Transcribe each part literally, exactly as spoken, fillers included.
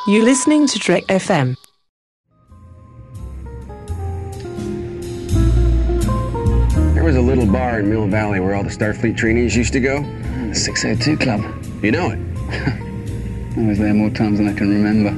You're listening to Trek F M. There was a little bar in Mill Valley where all the Starfleet trainees used to go. The six oh two Club. You know it? I was there more times than I can remember.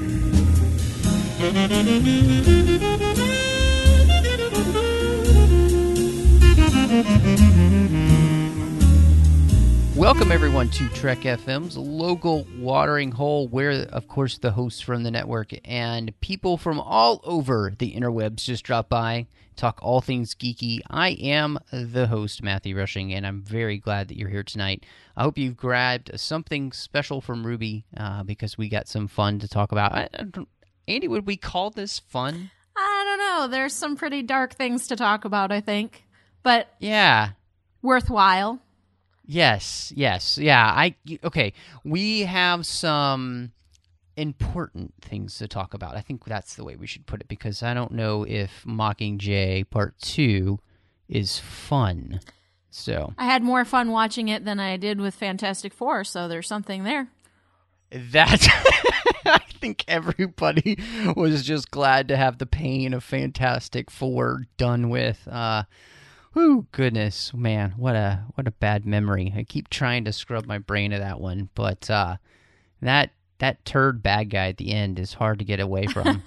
Welcome, everyone, to Trek F M's local watering hole, where, of course, the hosts from the network and people from all over the interwebs just drop by, talk all things geeky. I am the host, Matthew Rushing, and I'm very glad that you're here tonight. I hope you've grabbed something special from Ruby, uh, because we got some fun to talk about. I, I don't, Andy, would we call this fun? I don't know. There's some pretty dark things to talk about, I think. But yeah, worthwhile. Yes, yes, yeah. I okay. We have some important things to talk about. I think that's the way we should put it, because I don't know if Mockingjay Part Two is fun. So I had more fun watching it than I did with Fantastic Four, so there's something there. That I think everybody was just glad to have the pain of Fantastic Four done with. Uh, Whew, goodness, man, what a what a bad memory. I keep trying to scrub my brain of that one, but uh, that that turd bad guy at the end is hard to get away from.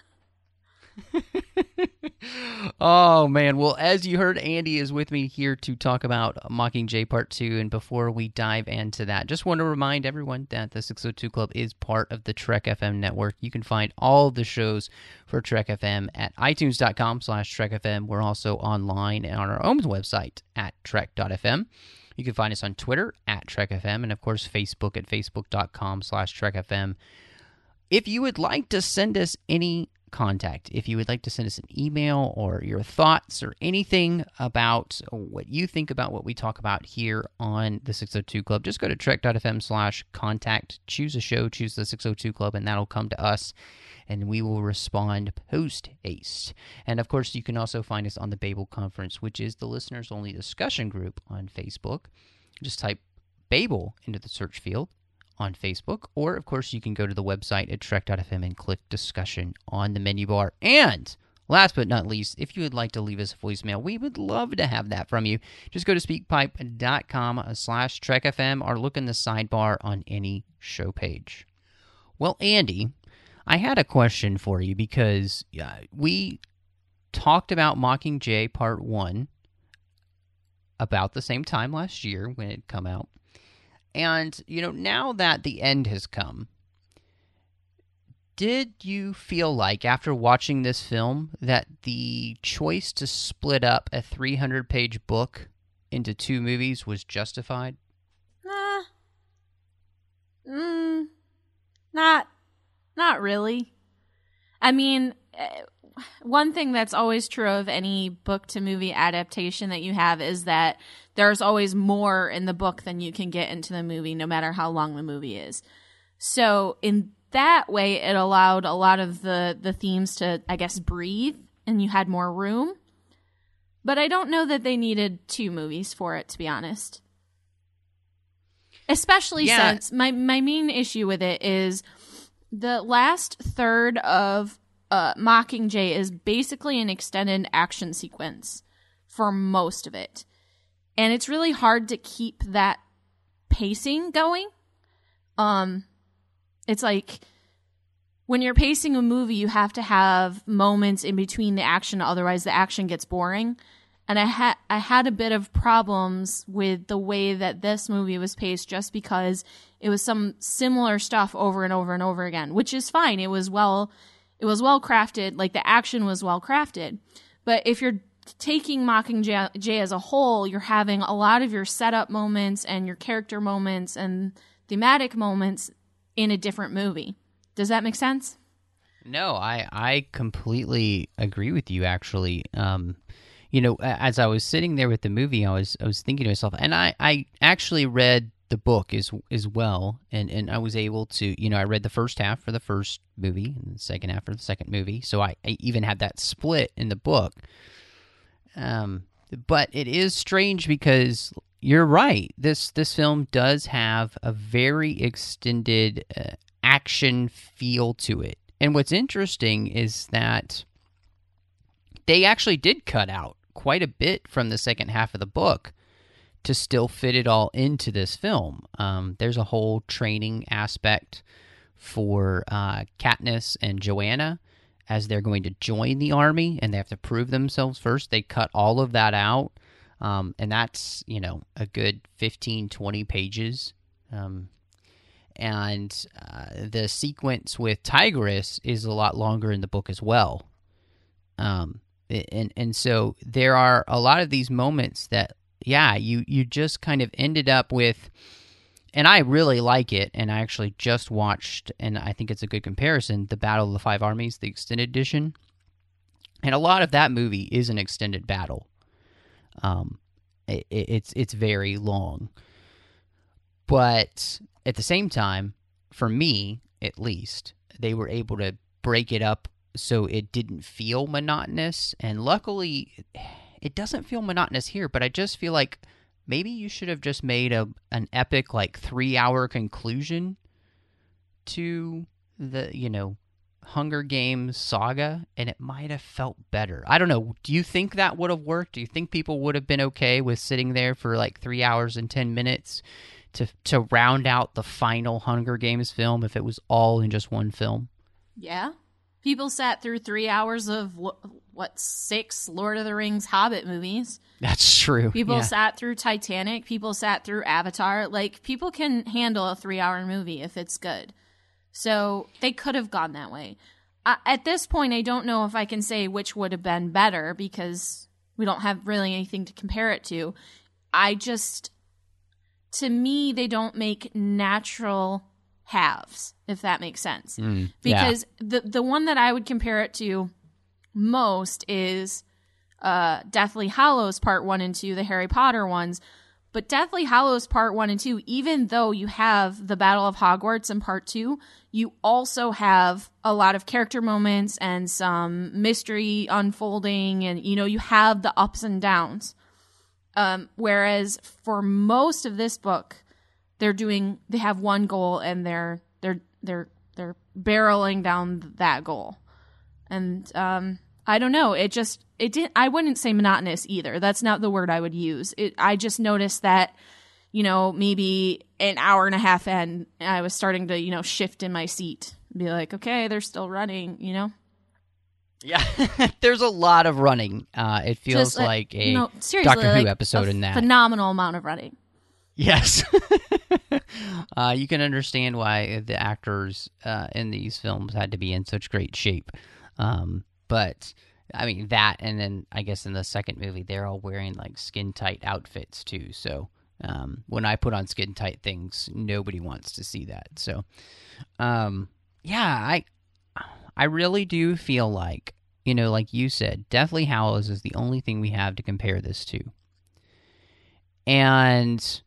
Oh, man. Well, as you heard, Andy is with me here to talk about Mockingjay Part two, and before we dive into that, just want to remind everyone that the six oh two Club is part of the Trek F M network. You can find all the shows for Trek F M at itunes.com slash Trek FM. We're also online on our own website at trek dot f m. You can find us on Twitter at Trek F M, and of course Facebook at facebook.com slash Trek FM. If you would like to send us any contact, if you would like to send us an email or your thoughts or anything about what you think about what we talk about here on the six oh two Club, just go to trek dot f m slash contact, choose a show, choose the six oh two Club, and that'll come to us, and we will respond post-haste. And of course, you can also find us on the Babel Conference, which is the listeners-only discussion group on Facebook. Just type Babel into the search field on Facebook, or of course you can go to the website at trek dot f m and click discussion on the menu bar. And last but not least, if you would like to leave us a voicemail, we would love to have that from you. Just go to speakpipe.com slash trekfm or look in the sidebar on any show page. Well, Andy, I had a question for you, because uh, we talked about Mockingjay Part one about the same time last year when it had come out. And, you know, now that the end has come, did you feel like, after watching this film, that the choice to split up a three hundred page book into two movies was justified? Uh, mm, not, not really. I mean, one thing that's always true of any book-to-movie adaptation that you have is that there's always more in the book than you can get into the movie, no matter how long the movie is. So in that way, it allowed a lot of the, the themes to, I guess, breathe, and you had more room. But I don't know that they needed two movies for it, to be honest. Especially yeah. since my, my main issue with it is the last third of Uh, Mockingjay is basically an extended action sequence for most of it. And it's really hard to keep that pacing going. Um, it's like when you're pacing a movie, you have to have moments in between the action, otherwise the action gets boring. And I had I had a bit of problems with the way that this movie was paced, just because it was some similar stuff over and over and over again, which is fine. It was well It was well crafted, like the action was well crafted. But if you're taking Mockingjay as a whole, you're having a lot of your setup moments and your character moments and thematic moments in a different movie. Does that make sense? No, I, I completely agree with you, actually. Um, you know, as I was sitting there with the movie, I was I was thinking to myself, and I, I actually read the book as as well, and, and I was able to, you know, I read the first half for the first movie and the second half for the second movie, so I, I even had that split in the book. Um, but it is strange, because you're right. This this film does have a very extended uh, action feel to it. And what's interesting is that they actually did cut out quite a bit from the second half of the book to still fit it all into this film. Um, there's a whole training aspect for uh, Katniss and Joanna as they're going to join the army, and they have to prove themselves first. They cut all of that out, um, and that's, you know, a good fifteen, twenty pages. Um, and uh, the sequence with Tigris is a lot longer in the book as well. Um, and and so there are a lot of these moments that, yeah, you, you just kind of ended up with, and I really like it, and I actually just watched, and I think it's a good comparison, The Battle of the Five Armies, the extended edition. And a lot of that movie is an extended battle. Um, it, it's it's very long. But at the same time, for me, at least, they were able to break it up so it didn't feel monotonous. And luckily, it doesn't feel monotonous here, but I just feel like maybe you should have just made a an epic, like, three-hour conclusion to the, you know, Hunger Games saga, and it might have felt better. I don't know. Do you think that would have worked? Do you think people would have been okay with sitting there for, like, three hours and ten minutes to to round out the final Hunger Games film if it was all in just one film? Yeah. People sat through three hours of, what, six Lord of the Rings Hobbit movies. That's true. People yeah. sat through Titanic. People sat through Avatar. Like, people can handle a three-hour movie if it's good. So they could have gone that way. Uh, at this point, I don't know if I can say which would have been better because we don't have really anything to compare it to. I just, to me, they don't make natural halves, if that makes sense. Mm, because yeah. the the one that I would compare it to most is uh, Deathly Hallows Part one and two, the Harry Potter ones. But Deathly Hallows Part one and two, even though you have the Battle of Hogwarts in Part two, you also have a lot of character moments and some mystery unfolding, and, you know, you have the ups and downs. Um, whereas for most of this book, they're doing, they have one goal and they're, they're, they're, they're barreling down that goal. And, um, I don't know. It just, it didn't, I wouldn't say monotonous either. That's not the word I would use. It, I just noticed that, you know, maybe an hour and a half in, I was starting to, you know, shift in my seat and be like, okay, they're still running, you know? Yeah, there's a lot of running. Uh, it feels Just, uh, like a you know, seriously, Doctor Who like episode a in that. phenomenal amount of running. Yes. uh, you can understand why the actors uh, in these films had to be in such great shape. Um, but, I mean, that, and then I guess in the second movie, they're all wearing, like, skin-tight outfits, too. So, um, when I put on skin-tight things, nobody wants to see that. So, um, yeah, I, I really do feel like, you know, like you said, Deathly Hallows is the only thing we have to compare this to. And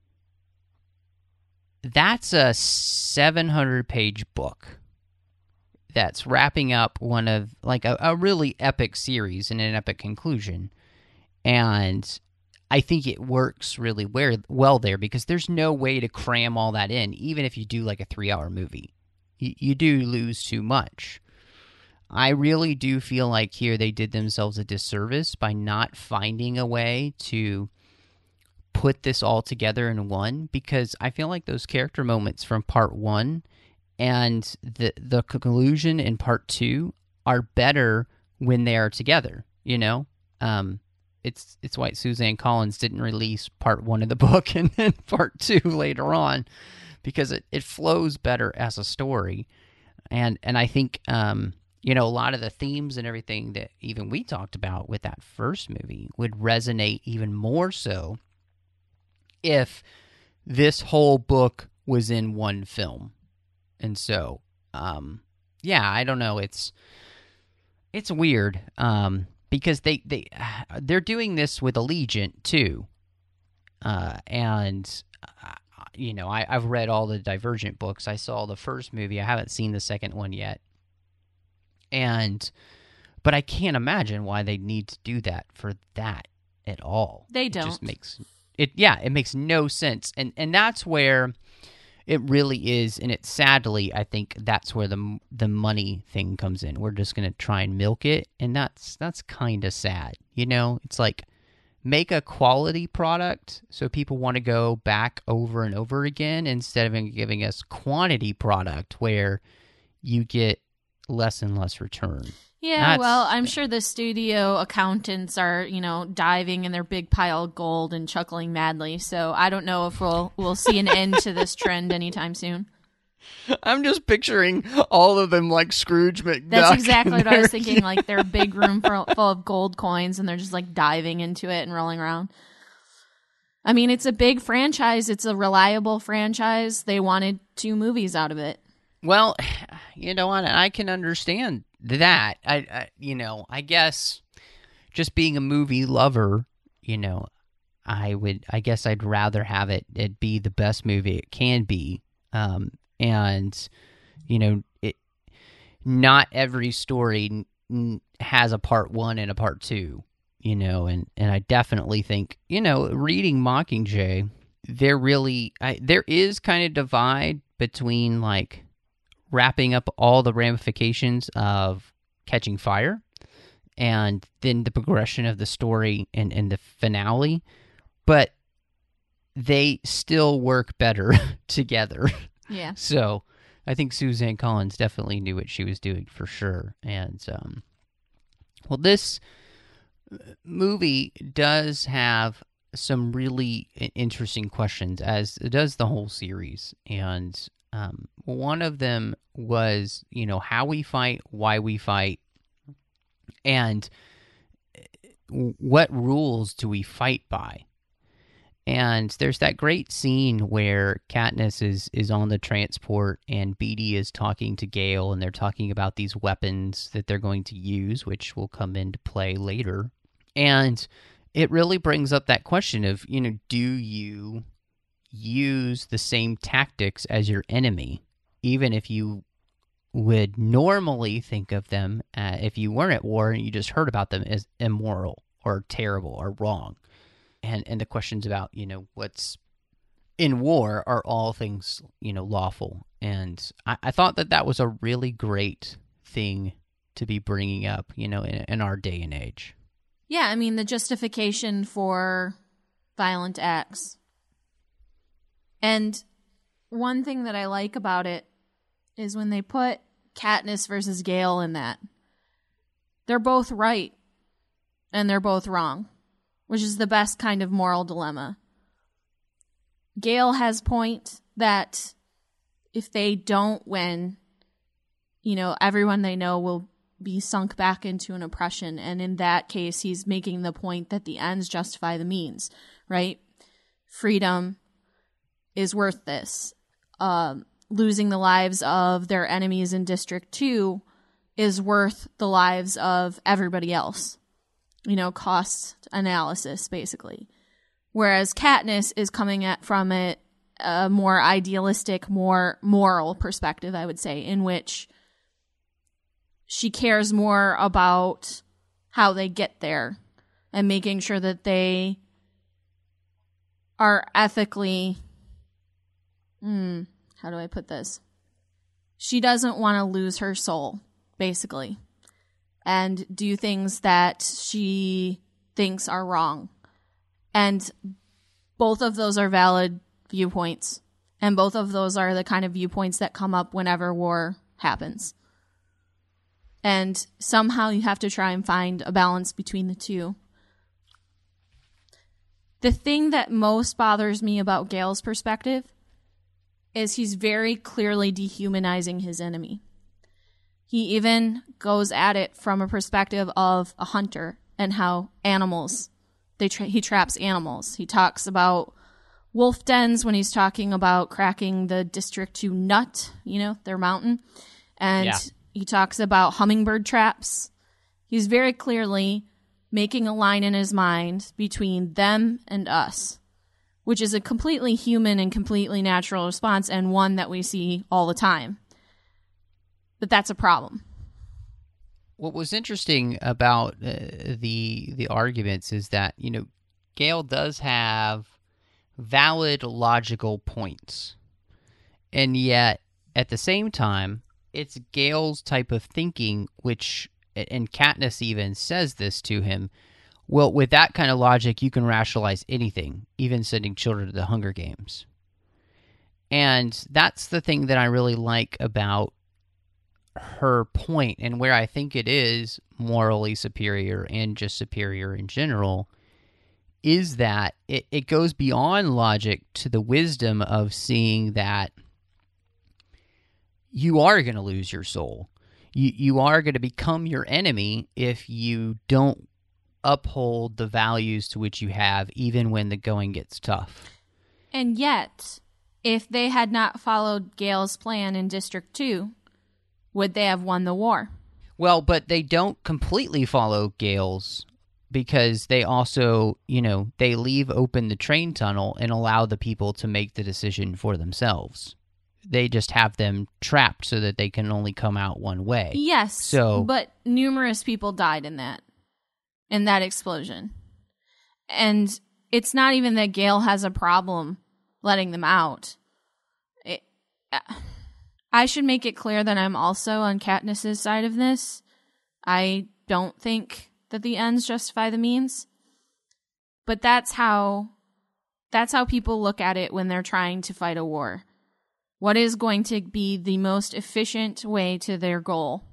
that's a seven hundred page book that's wrapping up one of, like, a, a really epic series and an epic conclusion. And I think it works really well there because there's no way to cram all that in, even if you do, like, a three-hour movie. You, you do lose too much. I really do feel like here they did themselves a disservice by not finding a way to put this all together in one, because I feel like those character moments from part one and the the conclusion in part two are better when they are together, you know? Um, it's it's why Suzanne Collins didn't release part one of the book and then part two later on, because it, it flows better as a story. And and I think, um, you know, a lot of the themes and everything that even we talked about with that first movie would resonate even more so if this whole book was in one film. And so, um, yeah, I don't know. It's it's weird um, because they, they, they're doing this with Allegiant, too. Uh, and, uh, you know, I, I've read all the Divergent books. I saw the first movie. I haven't seen the second one yet. And, but I can't imagine why they need to do that for that at all. They It don't. just makes... It yeah, it makes no sense, and and that's where, it really is, and it sadly, I think that's where the the money thing comes in. We're just going to try and milk it, and that's that's kind of sad. You know, it's like make a quality product so people want to go back over and over again instead of giving us quantity product where you get less and less return. Yeah, That's, well, I'm sure the studio accountants are, you know, diving in their big pile of gold and chuckling madly. So I don't know if we'll we'll see an end to this trend anytime soon. I'm just picturing all of them like Scrooge McDuck. That's exactly what I was thinking. Like their big room full full of gold coins, and they're just like diving into it and rolling around. I mean, it's a big franchise. It's a reliable franchise. They wanted two movies out of it. Well, you know what? I can understand that. I, I, you know, I guess just being a movie lover, you know, I would, I guess I'd rather have it, it be the best movie it can be. Um, and, you know, it, not every story n- has a part one and a part two, you know, and, and I definitely think, you know, reading Mockingjay, there really, I, there is kind of divide between like, wrapping up all the ramifications of Catching Fire and then the progression of the story and, and the finale, but they still work better together. Yeah. So I think Suzanne Collins definitely knew what she was doing for sure. And, um, well, this movie does have some really interesting questions, as it does the whole series. And Um, one of them was, you know, how we fight, why we fight, and what rules do we fight by? And there's that great scene where Katniss is, is on the transport and Beetee is talking to Gale, and they're talking about these weapons that they're going to use, which will come into play later. And it really brings up that question of, you know, do you use the same tactics as your enemy, even if you would normally think of them, uh, if you weren't at war and you just heard about them, as immoral or terrible or wrong. And and the questions about, you know, what's in war are all things, you know, lawful. And I, I thought that that was a really great thing to be bringing up, you know, in, in our day and age. Yeah, I mean, the justification for violent acts. And one thing that I like about it is when they put Katniss versus Gale in that, they're both right and they're both wrong, which is the best kind of moral dilemma. Gale has point that if they don't win, you know, everyone they know will be sunk back into an oppression. And in that case, he's making the point that the ends justify the means, right? Freedom is worth this. Um, losing the lives of their enemies in District two is worth the lives of everybody else. You know, cost analysis, basically. Whereas Katniss is coming at from it a more idealistic, more moral perspective, I would say, in which she cares more about how they get there and making sure that they are ethically... Hmm, how do I put this? She doesn't want to lose her soul, basically, and do things that she thinks are wrong. And both of those are valid viewpoints, and both of those are the kind of viewpoints that come up whenever war happens. And somehow you have to try and find a balance between the two. The thing that most bothers me about Gale's perspective is he's very clearly dehumanizing his enemy. He even goes at it from a perspective of a hunter and how animals, they tra- he traps animals. He talks about wolf dens when he's talking about cracking the District two nut, you know, their mountain. And yeah. He talks about hummingbird traps. He's very clearly making a line in his mind between them and us, which is a completely human and completely natural response, and one that we see all the time. But that's a problem. What was interesting about uh, the the arguments is that, you know, Gale does have valid logical points. and yet at the same time, it's Gale's type of thinking, which, and Katniss even says this to him, well, with that kind of logic, you can rationalize anything, even sending children to the Hunger Games. And that's the thing that I really like about her point, and where I think it is morally superior and just superior in general, is that it, it goes beyond logic to the wisdom of seeing that you are going to lose your soul. You, you are going to become your enemy if you don't uphold the values to which you have, even when the going gets tough. And yet, if they had not followed Gale's plan in District two, would they have won the war? Well, but they don't completely follow Gale's, because they also, you know, they leave open the train tunnel and allow the people to make the decision for themselves. They just have them trapped so that they can only come out one way. Yes, so, but numerous people died in that, in that explosion. And it's not even that Gale has a problem letting them out. It, uh, I should make it clear that I'm also on Katniss's side of this. I don't think that the ends justify the means. But that's how that's how people look at it when they're trying to fight a war. What is going to be the most efficient way to their goal?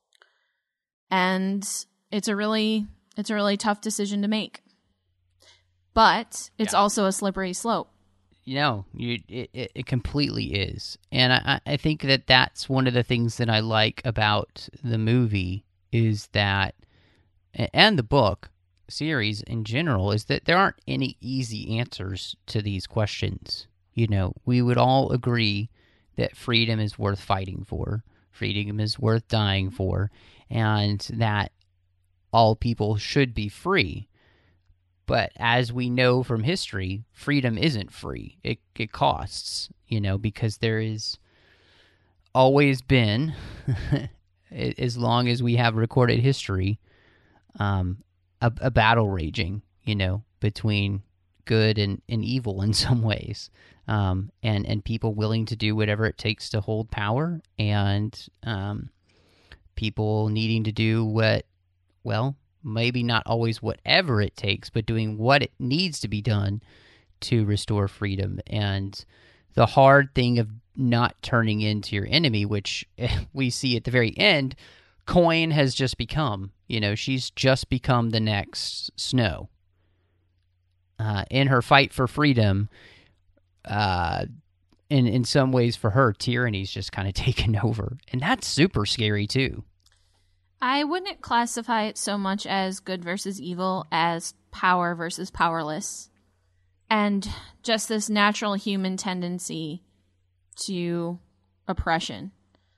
And it's a really it's a really tough decision to make. But it's Yeah. also a slippery slope. You know, you, it, it it completely is. And I, I think that that's one of the things that I like about the movie is that, and the book series in general, is that there aren't any easy answers to these questions. You know, we would all agree that freedom is worth fighting for, freedom is worth dying for, and that all people should be free. But as we know from history, freedom isn't free. It it costs, you know, because there is always been, as long as we have recorded history, um, a, a battle raging, you know, between good and, and evil in some ways, um, and, and people willing to do whatever it takes to hold power, and um, people needing to do what, well, maybe not always whatever it takes, but doing what it needs to be done to restore freedom. And the hard thing of not turning into your enemy, which we see at the very end, Coin has just become. You know, she's just become the next Snow. Uh, in her fight for freedom, uh, in, in some ways for her, tyranny's just kind of taken over. And that's super scary, too. I wouldn't classify it so much as good versus evil as power versus powerless. And just this natural human tendency to oppression.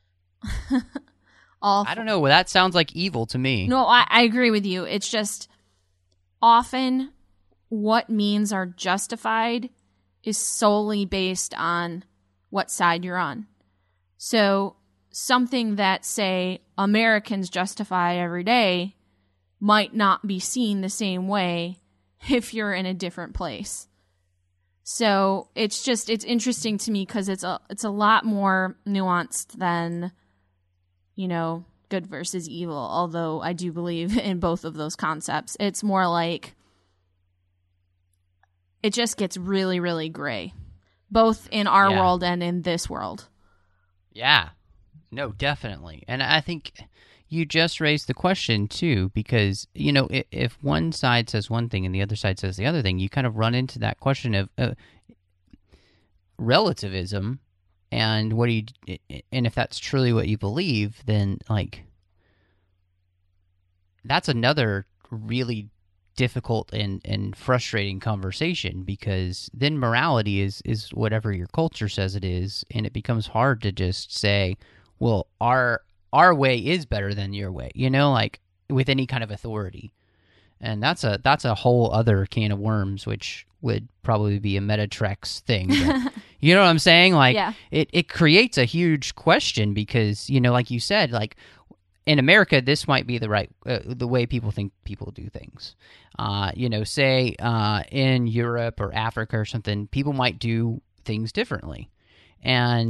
All I don't know. Well, that sounds like evil to me. No, I, I agree with you. It's just often what means are justified is solely based on what side you're on. So something that, say, Americans justify every day might not be seen the same way if you're in a different place. So it's just, it's interesting to me because it's a, it's a lot more nuanced than, you know, good versus evil, although I do believe in both of those concepts. It's more like it just gets really, really gray, both in our Yeah. world and in this world. Yeah. No, definitely. And I think you just raised the question, too, because, you know, if, if one side says one thing and the other side says the other thing, you kind of run into that question of uh, relativism. And what do you, and if that's truly what you believe, then, like, that's another really difficult and, and frustrating conversation, because then morality is, is whatever your culture says it is, and it becomes hard to just say, well, our our way is better than your way, you know, like with any kind of authority. And that's a that's a whole other can of worms, which would probably be a Metatrex thing. But, you know what I'm saying? Like, Yeah. it, it creates a huge question because, you know, like you said, like in America, this might be the right, uh, the way people think people do things. Uh, you know, say uh, in Europe or Africa or something, people might do things differently. And,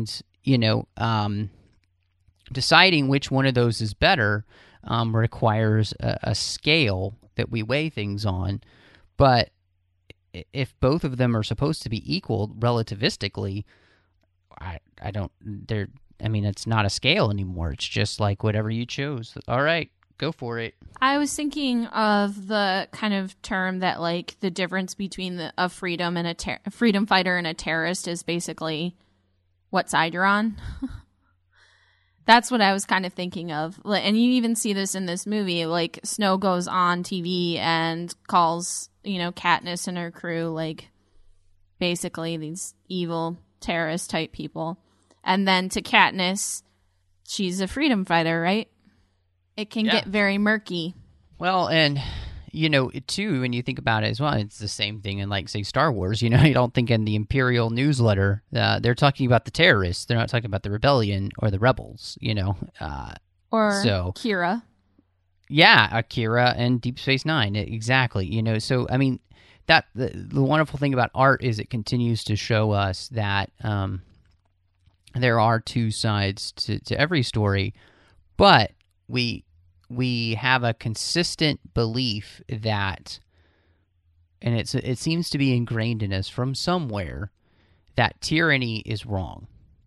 you know, um, deciding which one of those is better um, requires a, a scale that we weigh things on. But if both of them are supposed to be equal relativistically, I I don't. They're. I mean, it's not a scale anymore. It's just like whatever you chose. All right, go for it. I was thinking of the kind of term that, like, the difference between the, a freedom and a, ter- a freedom fighter and a terrorist is basically what side you're on. That's what I was kind of thinking of. And you even see this in this movie. Like, Snow goes on T V and calls, you know, Katniss and her crew, like, basically these evil terrorist type people. And then to Katniss, she's a freedom fighter, right? It can Yeah. get very murky. Well, and, you know, too, when you think about it as well, it's the same thing in, like, say, Star Wars. You know, you don't think in the Imperial newsletter, uh, they're talking about the terrorists. They're not talking about the rebellion or the rebels, you know. Uh, Or so, Kira. yeah, Akira and Deep Space Nine, exactly. You know, so, I mean, that the, the wonderful thing about art is it continues to show us that um, there are two sides to, to every story, but we we have a consistent belief that, and it's it seems to be ingrained in us from somewhere, that tyranny is wrong,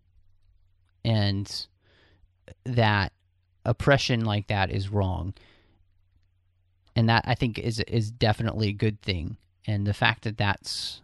and that oppression like that is wrong, and that I think is is definitely a good thing. And the fact that that's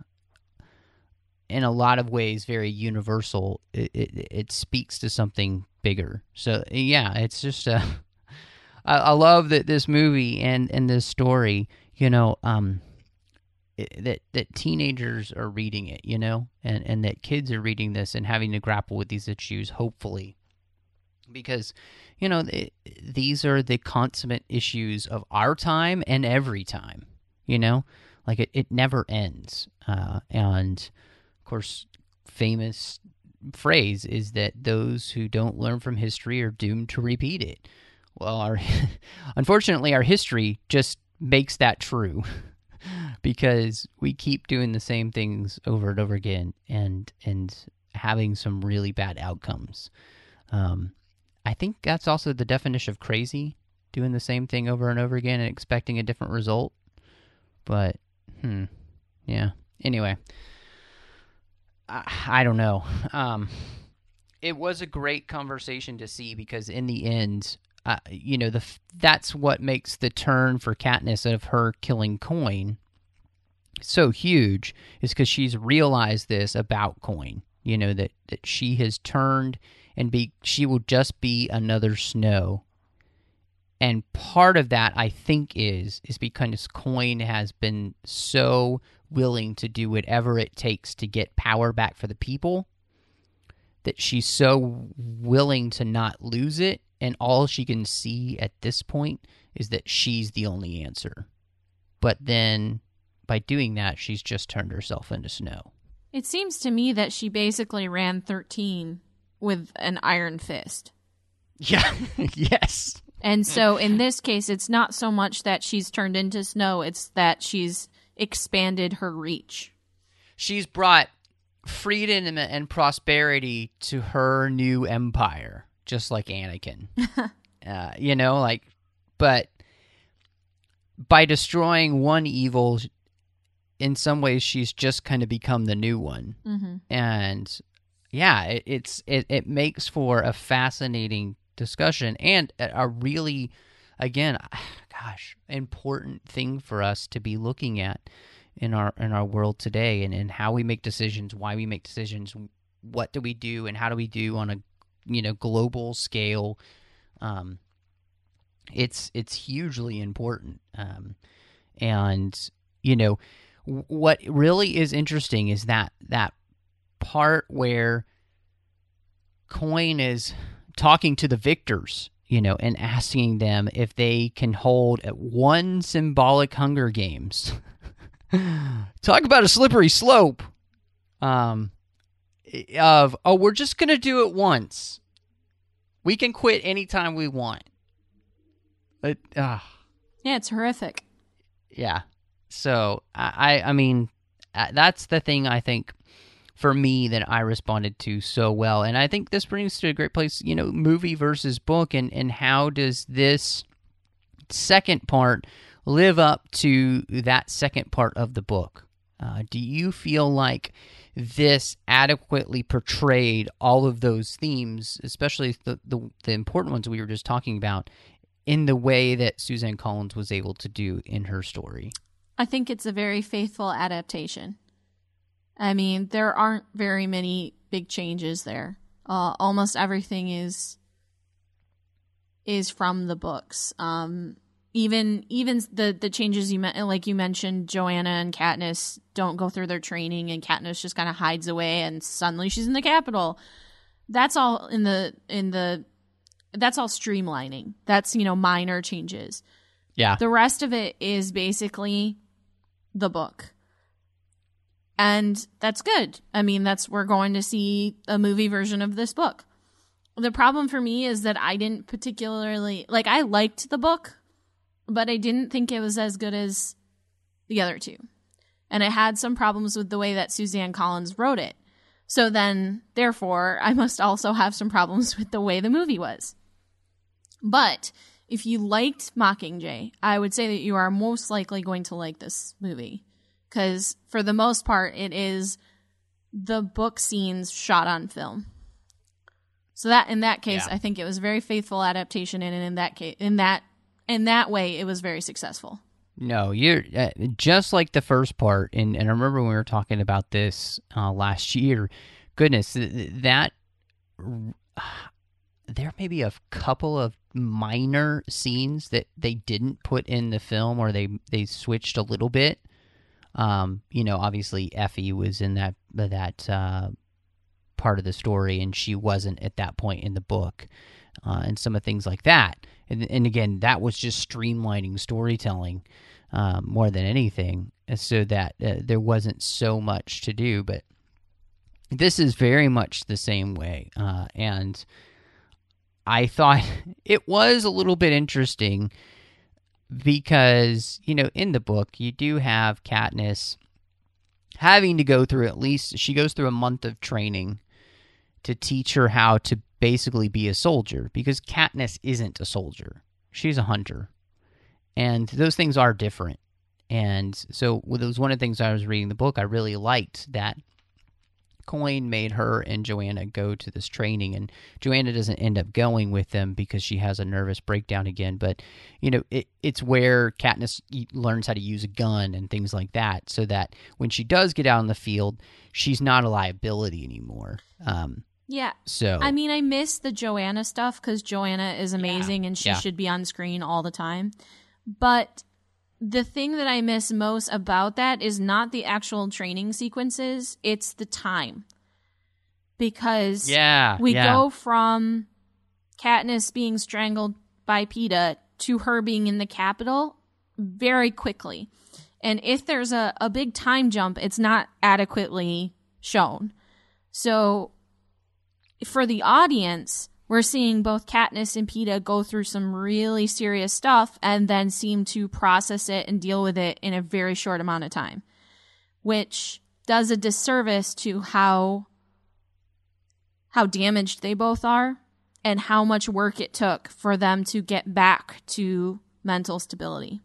in a lot of ways very universal, it, it, it speaks to something bigger. So yeah, it's just a. I, I love that this movie and, and this story, you know, um, it, that that teenagers are reading it, you know, and, and that kids are reading this and having to grapple with these issues, hopefully, because, you know, it, these are the consummate issues of our time and every time, you know, like it, it never ends. Uh, and of course, famous phrase is that those who don't learn from history are doomed to repeat it. Well, our unfortunately, our history just makes that true because we keep doing the same things over and over again and and having some really bad outcomes. Um, I think that's also the definition of crazy, doing the same thing over and over again and expecting a different result. But, hmm, yeah. Anyway, I, I don't know. Um, it was a great conversation to see because in the end, Uh, you know, the that's what makes the turn for Katniss of her killing Coin so huge, is because she's realized this about Coin. You know, that, that she has turned and be she will just be another Snow. And part of that, I think, is is because Coin has been so willing to do whatever it takes to get power back for the people, that she's so willing to not lose it. And all she can see at this point is that she's the only answer. But then, by doing that, she's just turned herself into Snow. It seems to me that she basically ran thirteen with an iron fist. Yeah, yes. And so in this case, it's not so much that she's turned into Snow, it's that she's expanded her reach. She's brought freedom and prosperity to her new empire. Just like Anakin, uh, you know, like, but by destroying one evil, in some ways, she's just kind of become the new one. Mm-hmm. And yeah, it, it's it, it makes for a fascinating discussion and a really, again, gosh, important thing for us to be looking at in our in our world today, and, and how we make decisions, why we make decisions, what do we do, and how do we do on a you know, global scale. Um, it's it's hugely important. Um, and, you know, w- what really is interesting is that that part where Coin is talking to the victors, you know, and asking them if they can hold at one symbolic Hunger Games. Talk about a slippery slope. Um, of, oh, we're just going to do it once. We can quit anytime we want. But, uh, Yeah, it's horrific. yeah. So, I, I mean, that's the thing I think for me that I responded to so well. And I think this brings to a great place, you know, movie versus book, and, and how does this second part live up to that second part of the book? Uh, do you feel like this adequately portrayed all of those themes, especially the, the the important ones we were just talking about, in the way that Suzanne Collins was able to do in her story? I think it's a very faithful adaptation. I mean, there aren't very many big changes there. Uh, almost everything is is from the books. Um, even even the the changes you meant, like you mentioned, Joanna and Katniss don't go through their training, and Katniss just kind of hides away, and suddenly she's in the Capitol. That's all in the in the. That's all streamlining. That's, you know, minor changes. Yeah. The rest of it is basically the book. And that's good. I mean, that's, we're going to see a movie version of this book. The problem for me is that I didn't particularly, like, I liked the book, but I didn't think it was as good as the other two. And I had some problems with the way that Suzanne Collins wrote it. So then, therefore, I must also have some problems with the way the movie was. But if you liked Mockingjay, I would say that you are most likely going to like this movie. Because for the most part, it is the book scenes shot on film. So that, in that case, Yeah. I think it was a very faithful adaptation, and in that case, in that in that way, it was very successful. No, you're uh, just like the first part, and, and I remember when we were talking about this uh, last year. Goodness, that uh, there may be a couple of minor scenes that they didn't put in the film, or they they switched a little bit. Um, you know, obviously Effie was in that that uh, part of the story, and she wasn't at that point in the book, uh, and some of things like that. And, and again, that was just streamlining storytelling um, more than anything, so that uh, there wasn't so much to do. But this is very much the same way, uh, and I thought it was a little bit interesting because, you know, in the book, you do have Katniss having to go through at least, she goes through a month of training to teach her how to basically be a soldier, because Katniss isn't a soldier. She's a hunter. And those things are different. And so it was one of the things I was reading the book, I really liked that Coin made her and Joanna go to this training, and Joanna doesn't end up going with them because she has a nervous breakdown again. But, you know, it, it's where Katniss learns how to use a gun and things like that, so that when she does get out in the field, she's not a liability anymore. Um, Yeah. so I mean, I miss the Joanna stuff because Joanna is amazing, Yeah. and she Yeah. should be on screen all the time. But the thing that I miss most about that is not the actual training sequences, it's the time. Because yeah, we yeah. go from Katniss being strangled by PETA to her being in the Capitol very quickly. And if there's a, a big time jump, it's not adequately shown. So for the audience, we're seeing both Katniss and PETA go through some really serious stuff and then seem to process it and deal with it in a very short amount of time, which does a disservice to how how damaged they both are and how much work it took for them to get back to mental stability.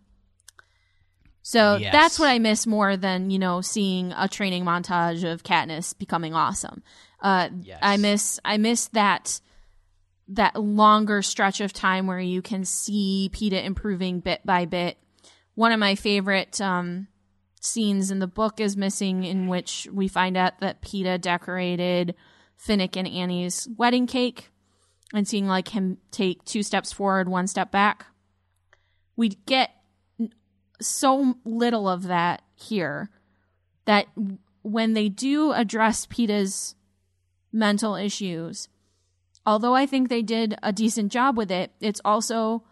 So Yes. that's what I miss more than, you know, seeing a training montage of Katniss becoming awesome. Uh, Yes. I miss I miss that that longer stretch of time where you can see PETA improving bit by bit. One of my favorite um, scenes in the book is missing, in which we find out that PETA decorated Finnick and Annie's wedding cake, and seeing like him take two steps forward, one step back. We get so little of that here that when they do address PETA's mental issues, although I think they did a decent job with it, it's also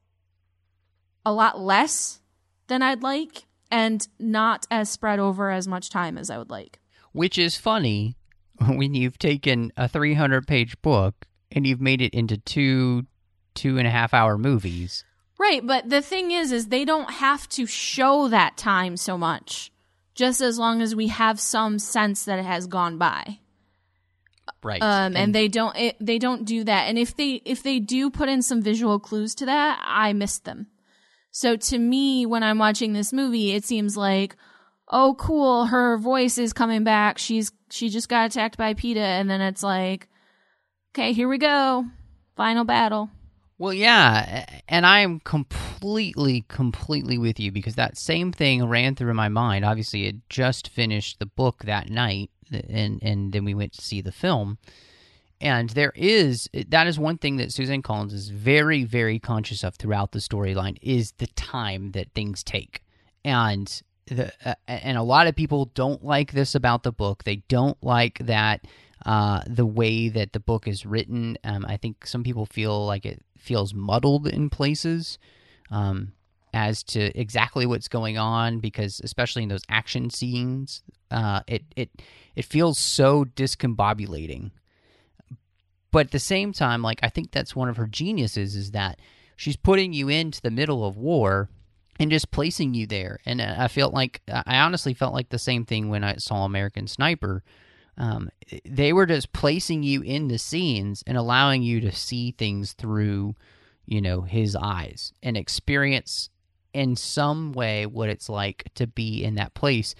a lot less than I'd like and not as spread over as much time as I would like. Which is funny when you've taken a three hundred page book and you've made it into two, two and a half hour movies. Right, but the thing is, is they don't have to show that time so much. just as long as we have some sense that it has gone by. Right. Um, and, and they don't it, they don't do that. And if they if they do put in some visual clues to that, I missed them. So to me, when I'm watching this movie, it seems like, oh, cool, her voice is coming back. She's she just got attacked by PETA, and then it's like, okay, here we go, final battle. Well, yeah, and I am completely, completely with you, because that same thing ran through my mind. Obviously, I had just finished the book that night, and, and then we went to see the film. And there is, that is one thing that Suzanne Collins is very, very conscious of throughout the storyline, is the time that things take. And the uh, and a lot of people don't like this about the book. They don't like that uh, the way that the book is written. Um, I think some people feel like it feels muddled in places um, as to exactly what's going on, because especially in those action scenes, uh, it it it feels so discombobulating. But at the same time, like, I think that's one of her geniuses, is that she's putting you into the middle of war and just placing you there. And I felt like, I honestly felt like the same thing when I saw American Sniper. Um, they were just placing you in the scenes and allowing you to see things through, you know, his eyes and experience in some way what it's like to be in that place.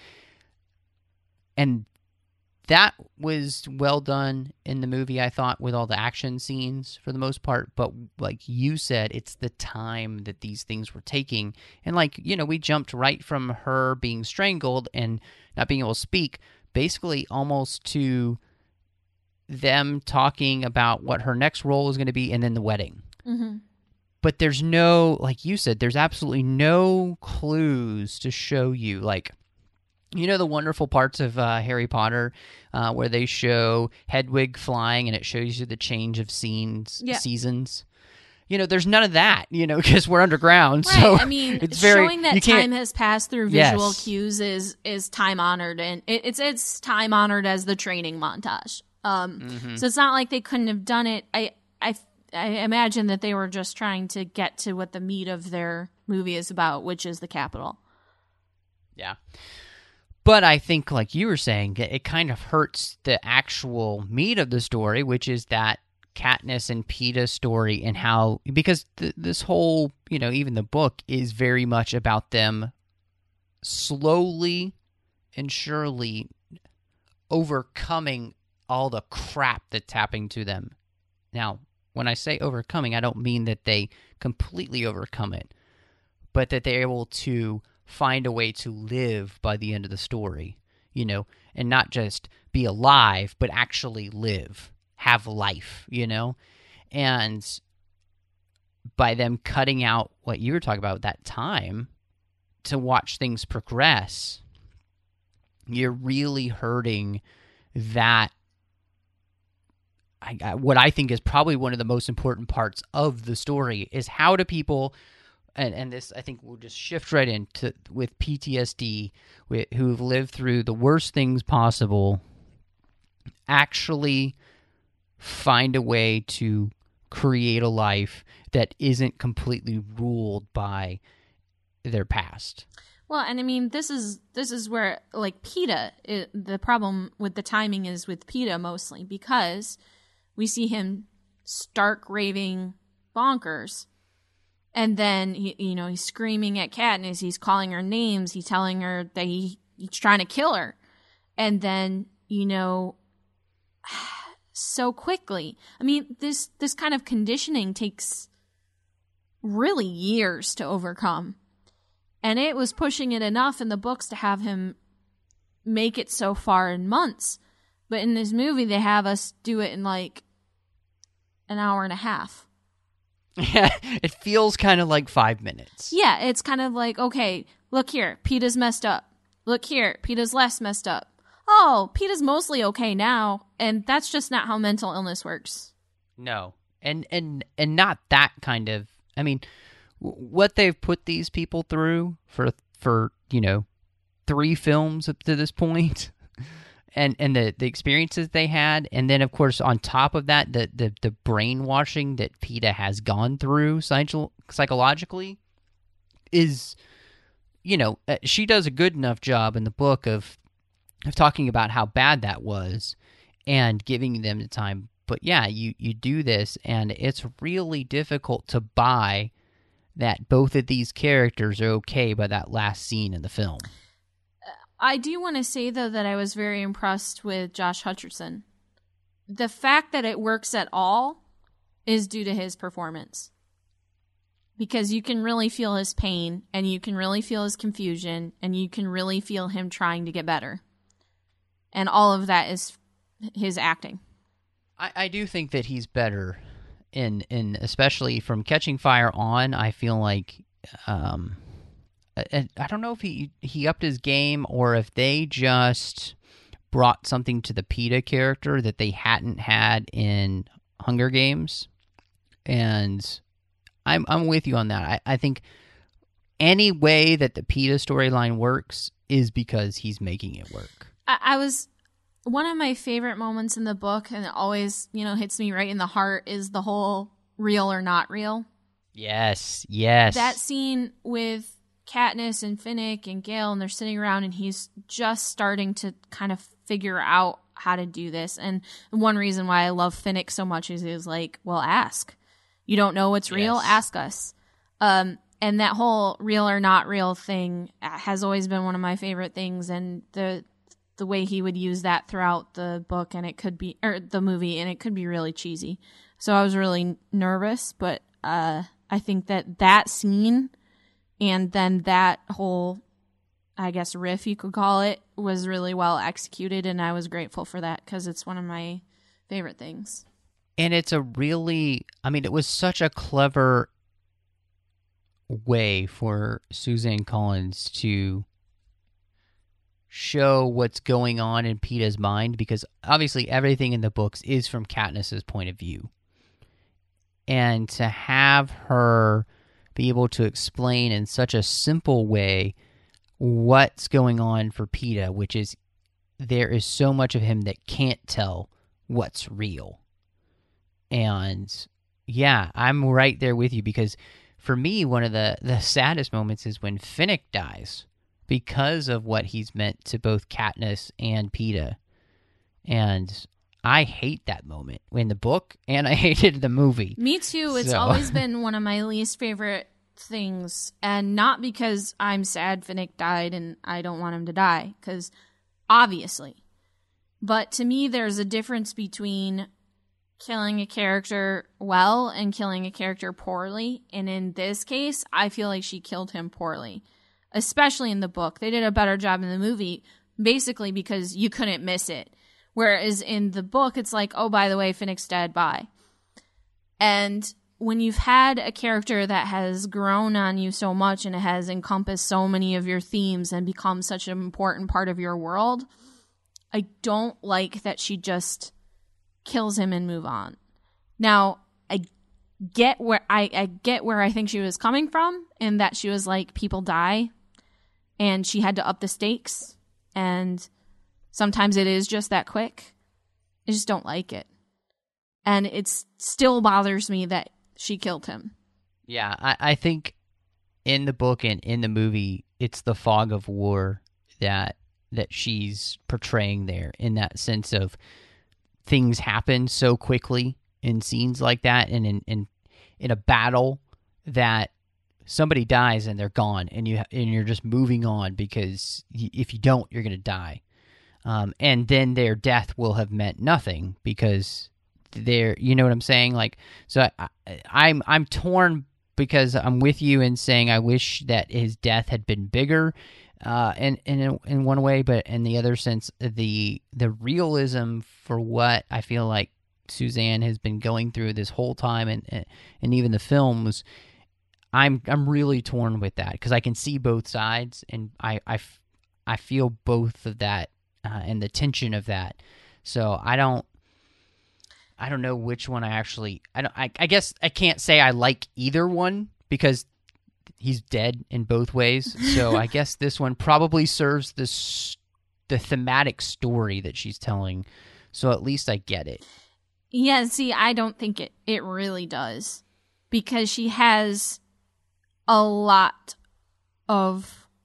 And that was well done in the movie, I thought, with all the action scenes for the most part. But like you said, it's the time that these things were taking. And like, you know, we jumped right from her being strangled and not being able to speak, basically almost to them talking about what her next role was going to be, and then the wedding. Mm-hmm. But there's no, like you said, there's absolutely no clues to show you, like, you know, the wonderful parts of uh, Harry Potter uh, where they show Hedwig flying and it shows you the change of scenes, yeah. seasons. You know, there's none of that, you know, because we're underground. Right. So I mean, it's very, showing that time has passed through visual yes. cues is is time honored, and it, it's it's time honored as the training montage. Um, mm-hmm. So it's not like they couldn't have done it. I I I imagine that they were just trying to get to what the meat of their movie is about, which is the Capitol. Yeah. But I think, like you were saying, it kind of hurts the actual meat of the story, which is that Katniss and PETA story, and how, because th- this whole, you know, even the book is very much about them slowly and surely overcoming all the crap that's happening to them. Now, when I say overcoming, I don't mean that they completely overcome it, but that they're able to find a way to live by the end of the story, you know, and not just be alive, but actually live, have life, you know? And by them cutting out what you were talking about, that time to watch things progress, you're really hurting that, I, I, what I think is probably one of the most important parts of the story is how do people... And and this, I think, will just shift right into with P T S D, with, who've lived through the worst things possible, actually find a way to create a life that isn't completely ruled by their past. Well, and I mean, this is this is where, like, PETA, it, the problem with the timing is with PETA mostly, because we see him stark raving bonkers. And then, he, you know, he's screaming at Katniss. He's calling her names. He's telling her that he, he's trying to kill her. And then, you know, so quickly. I mean, this, this kind of conditioning takes really years to overcome. And it was pushing it enough in the books to have him make it so far in months. But in this movie, they have us do it in like an hour and a half. Yeah, it feels kind of like five minutes. Yeah, it's kind of like, okay, look here, PETA's messed up. Look here, PETA's less messed up. Oh, PETA's mostly okay now, and that's just not how mental illness works. No, and and and not that kind of. I mean, w- what they've put these people through for for you know three films up to this point. And and the, the experiences they had, and then, of course, on top of that, the, the, the brainwashing that PETA has gone through psycho- psychologically is, you know, uh, she does a good enough job in the book of of talking about how bad that was and giving them the time. But yeah, you, you do this, and it's really difficult to buy that both of these characters are okay by that last scene in the film. I do want to say, though, that I was very impressed with Josh Hutcherson. The fact that it works at all is due to his performance. Because you can really feel his pain, and you can really feel his confusion, and you can really feel him trying to get better. And all of that is his acting. I, I do think that he's better, in in especially from Catching Fire on. I feel like um, I, I don't know if he he upped his game or if they just brought something to the Peeta character that they hadn't had in Hunger Games, and I'm I'm with you on that. I, I think any way that the Peeta storyline works is because he's making it work. I, I was one of my favorite moments in the book, and it always, you know, hits me right in the heart, is the whole real or not real. Yes, yes. That scene with Katniss and Finnick and Gale, and they're sitting around, and he's just starting to kind of figure out how to do this. And one reason why I love Finnick so much is he's like, well, ask. You don't know what's real? Yes. Ask us. Um, and that whole real or not real thing has always been one of my favorite things, and the the way he would use that throughout the book, and it could be, or the movie, and it could be really cheesy. So I was really nervous, but uh, I think that that scene and then that whole, I guess, riff you could call it, was really well executed, and I was grateful for that because it's one of my favorite things. And it's a really, I mean, it was such a clever way for Suzanne Collins to show what's going on in Peeta's mind, because obviously everything in the books is from Katniss's point of view. And to have her be able to explain in such a simple way what's going on for Peeta, which is there is so much of him that can't tell what's real. And yeah, I'm right there with you, because for me, one of the, the saddest moments is when Finnick dies, because of what he's meant to both Katniss and Peeta. And I hate that moment in the book, and I hated the movie. Me too. It's So- always been one of my least favorite things, and not because I'm sad Finnick died and I don't want him to die, because obviously. But to me, there's a difference between killing a character well and killing a character poorly. And in this case, I feel like she killed him poorly, especially in the book. They did a better job in the movie, basically because you couldn't miss it. Whereas in the book, it's like, oh, by the way, Finnick's dead, bye. And when you've had a character that has grown on you so much and it has encompassed so many of your themes and become such an important part of your world, I don't like that she just kills him and move on. Now, I get where I, I get where I think she was coming from, in that she was like, people die, and she had to up the stakes, and sometimes it is just that quick. I just don't like it. And it still bothers me that she killed him. Yeah, I, I think in the book and in the movie, it's the fog of war that that she's portraying there, in that sense of things happen so quickly in scenes like that, and in, in in a battle that somebody dies and they're gone, and you and you're just moving on, because if you don't, you're gonna die, um, and then their death will have meant nothing, because they're, you know what I'm saying? Like, so I, I, I'm I'm torn, because I'm with you in saying I wish that his death had been bigger, uh, and, and in, in one way, but in the other sense, the the realism for what I feel like Suzanne has been going through this whole time, and and even the films, I'm I'm really torn with that, because I can see both sides, and I, I, I feel both of that, uh, and the tension of that. So I don't I don't know which one I actually I don't I, I guess I can't say I like either one, because he's dead in both ways. So I guess this one probably serves this the thematic story that she's telling. So at least I get it. Yeah, see, I don't think it, it really does. Because she has a lot of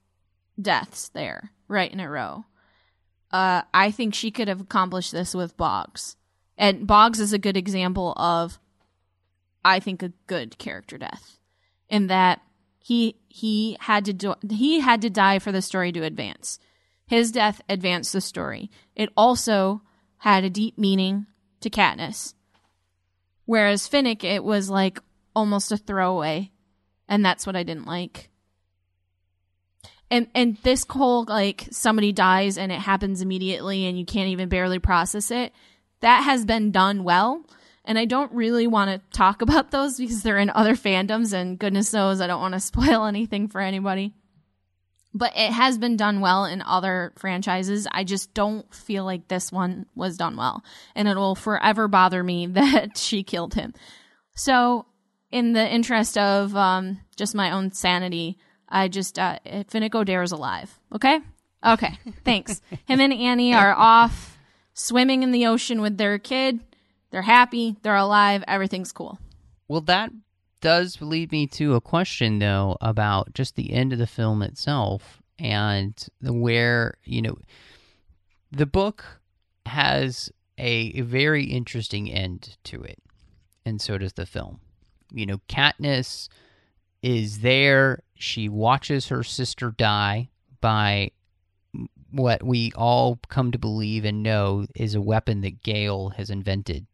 deaths there, right in a row. Uh, I think she could have accomplished this with Boggs. And Boggs is a good example of, I think, a good character death. In that he he had to do, he had to die for the story to advance. His death advanced the story. It also had a deep meaning to Katniss. Whereas Finnick, it was like almost a throwaway. And that's what I didn't like. And and this whole, like, somebody dies and it happens immediately and you can't even barely process it, that has been done well. And I don't really want to talk about those because they're in other fandoms, and goodness knows I don't want to spoil anything for anybody. But it has been done well in other franchises. I just don't feel like this one was done well. And it will forever bother me that she killed him. So, in the interest of um, just my own sanity, I just, uh, Finnick Odair is alive. Okay? Okay, thanks. Him and Annie are off swimming in the ocean with their kid. They're happy. They're alive. Everything's cool. Well, that does lead me to a question, though, about just the end of the film itself and where, you know, the book has a very interesting end to it, and so does the film. You know, Katniss is there. She watches her sister die by what we all come to believe and know is a weapon that Gale has invented.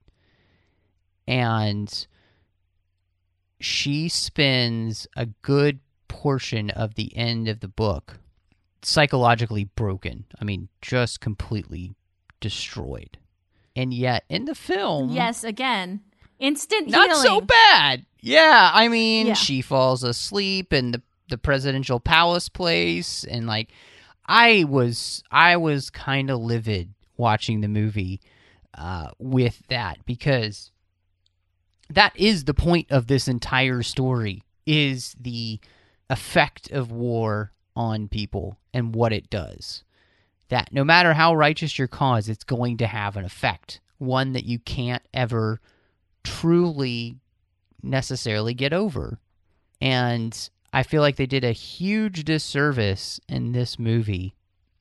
And she spends a good portion of the end of the book psychologically broken. I mean, just completely destroyed. And yet, in the film... Yes, again, instant not healing. so bad. Yeah, I mean, Yeah. she falls asleep in the, the presidential palace place. And, like, I was, I was kind of livid watching the movie uh, with that, because... that is the point of this entire story, is the effect of war on people and what it does. That no matter how righteous your cause, it's going to have an effect. One that you can't ever truly necessarily get over. And I feel like they did a huge disservice in this movie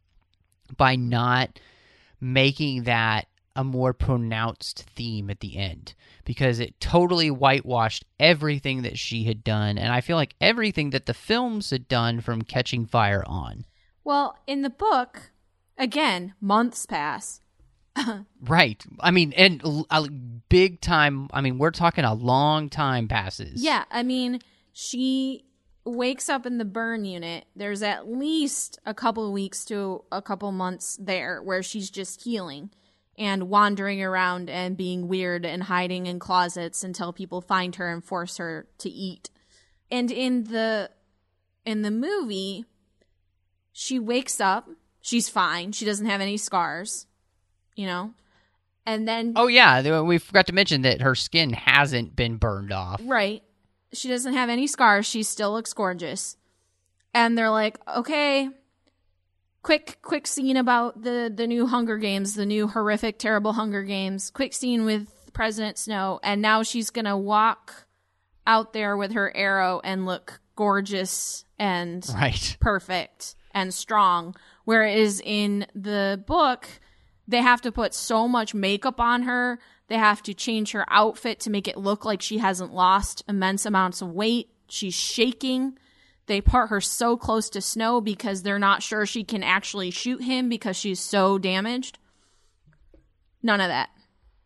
by not making that a more pronounced theme at the end, because it totally whitewashed everything that she had done, and I feel like everything that the films had done from Catching Fire on. Well, in the book, again, months pass. Right. I mean, and a big time, I mean, we're talking a long time passes. Yeah, I mean, she wakes up in the burn unit. There's at least a couple of weeks to a couple months there where she's just healing and wandering around and being weird and hiding in closets until people find her and force her to eat. And in the in the movie, she wakes up, she's fine, she doesn't have any scars, you know? And then... Oh, yeah, we forgot to mention that her skin hasn't been burned off. Right. She doesn't have any scars, she still looks gorgeous. And they're like, okay... Quick, quick scene about the, the new Hunger Games, the new horrific, terrible Hunger Games. Quick scene with President Snow, and now she's gonna walk out there with her arrow and look gorgeous and right. perfect and strong. Whereas in the book, they have to put so much makeup on her. They have to change her outfit to make it look like she hasn't lost immense amounts of weight. She's shaking. They put her so close to Snow because they're not sure she can actually shoot him because she's so damaged. None of that.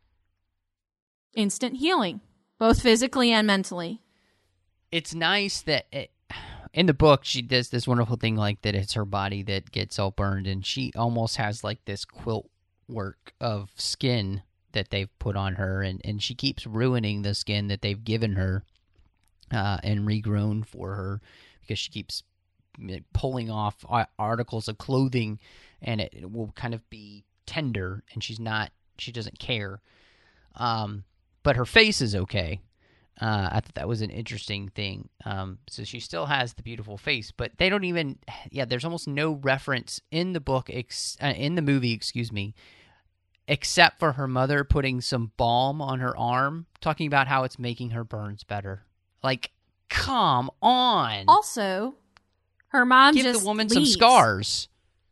Instant healing, both physically and mentally. It's nice that it, in the book, she does this wonderful thing like that it's her body that gets all burned, and she almost has like this quilt work of skin that they've put on her, and, and she keeps ruining the skin that they've given her uh, and regrown for her. Because she keeps pulling off articles of clothing, and it, it will kind of be tender, and she's not, she doesn't care. Um, but her face is okay. Uh, I thought that was an interesting thing. Um, so she still has the beautiful face, but they don't even, yeah, there's almost no reference in the book, ex, uh, in the movie, excuse me, except for her mother putting some balm on her arm, talking about how it's making her burns better. Like, come on. Also, Her mom Give just the woman leaves. some scars.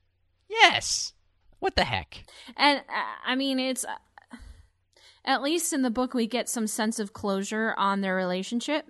Yes. What the heck? And uh, I mean, it's uh, at least in the book we get some sense of closure on their relationship.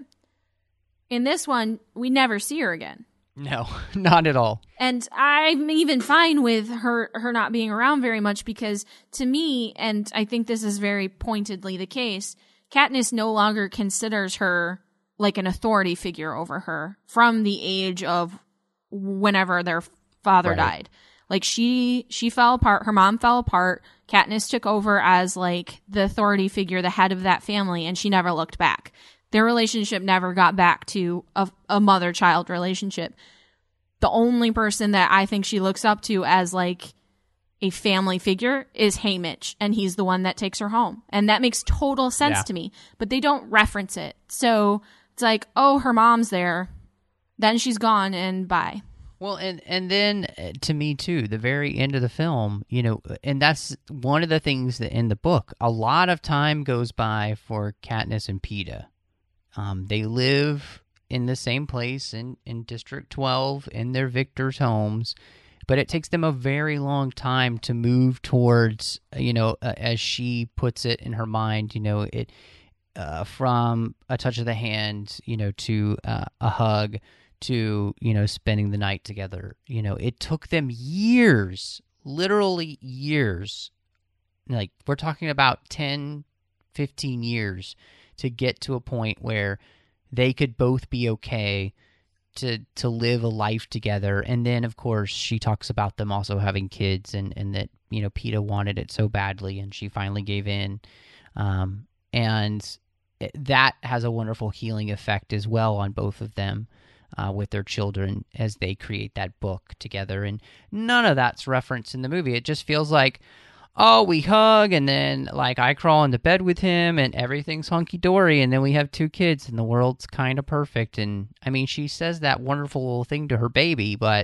In this one, we never see her again. No, not at all. And I'm even fine with her her not being around very much because to me, and I think this is very pointedly the case, Katniss no longer considers her like an authority figure over her from the age of whenever their father Right. died. Like she she fell apart, her mom fell apart, Katniss took over as like the authority figure, the head of that family, and she never looked back. Their relationship never got back to a, a mother-child relationship. The only person that I think she looks up to as like a family figure is Haymitch, and he's the one that takes her home. And that makes total sense Yeah. to me, but they don't reference it. So it's like, oh, her mom's there, then she's gone, and bye. Well, and and then uh, to me too, the very end of the film, you know, and that's one of the things that in the book, a lot of time goes by for Katniss and Peeta. Um, they live in the same place in, in District twelve in their victors' homes, but it takes them a very long time to move towards, you know, uh, as she puts it in her mind, you know, it uh, from a touch of the hand, you know, to uh, a hug, to, you know, spending the night together. You know, it took them years, literally years. Like, we're talking about ten, fifteen years to get to a point where they could both be okay to to live a life together. And then, of course, she talks about them also having kids and, and that, you know, Peeta wanted it so badly and she finally gave in. Um, and that has a wonderful healing effect as well on both of them. Uh, with their children as they create that book together. And none of that's referenced in the movie. It just feels like, oh, we hug, and then, like, I crawl into bed with him, and everything's hunky-dory, and then we have two kids, and the world's kind of perfect. And, I mean, she says that wonderful little thing to her baby, but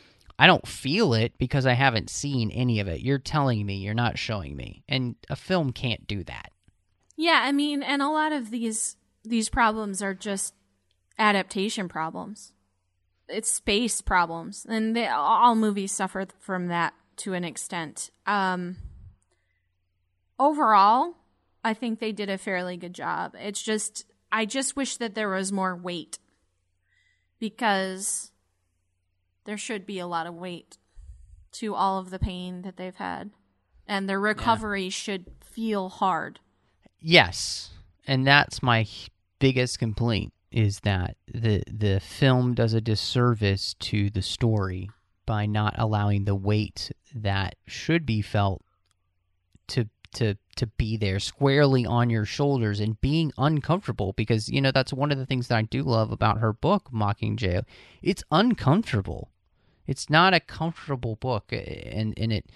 I don't feel it because I haven't seen any of it. You're telling me, you're not showing me. And a film can't do that. Yeah, I mean, and a lot of these these problems are just adaptation problems. It's space problems, and they, all movies suffer from that to an extent. Um, overall, I think they did a fairly good job. It's just, I just wish that there was more weight, because there should be a lot of weight to all of the pain that they've had, and their recovery yeah. should feel hard. Yes, and that's my biggest complaint, is that the the film does a disservice to the story by not allowing the weight that should be felt to to to be there squarely on your shoulders and being uncomfortable, because, you know, that's one of the things that I do love about her book, Mockingjay. It's uncomfortable. It's not a comfortable book, and and it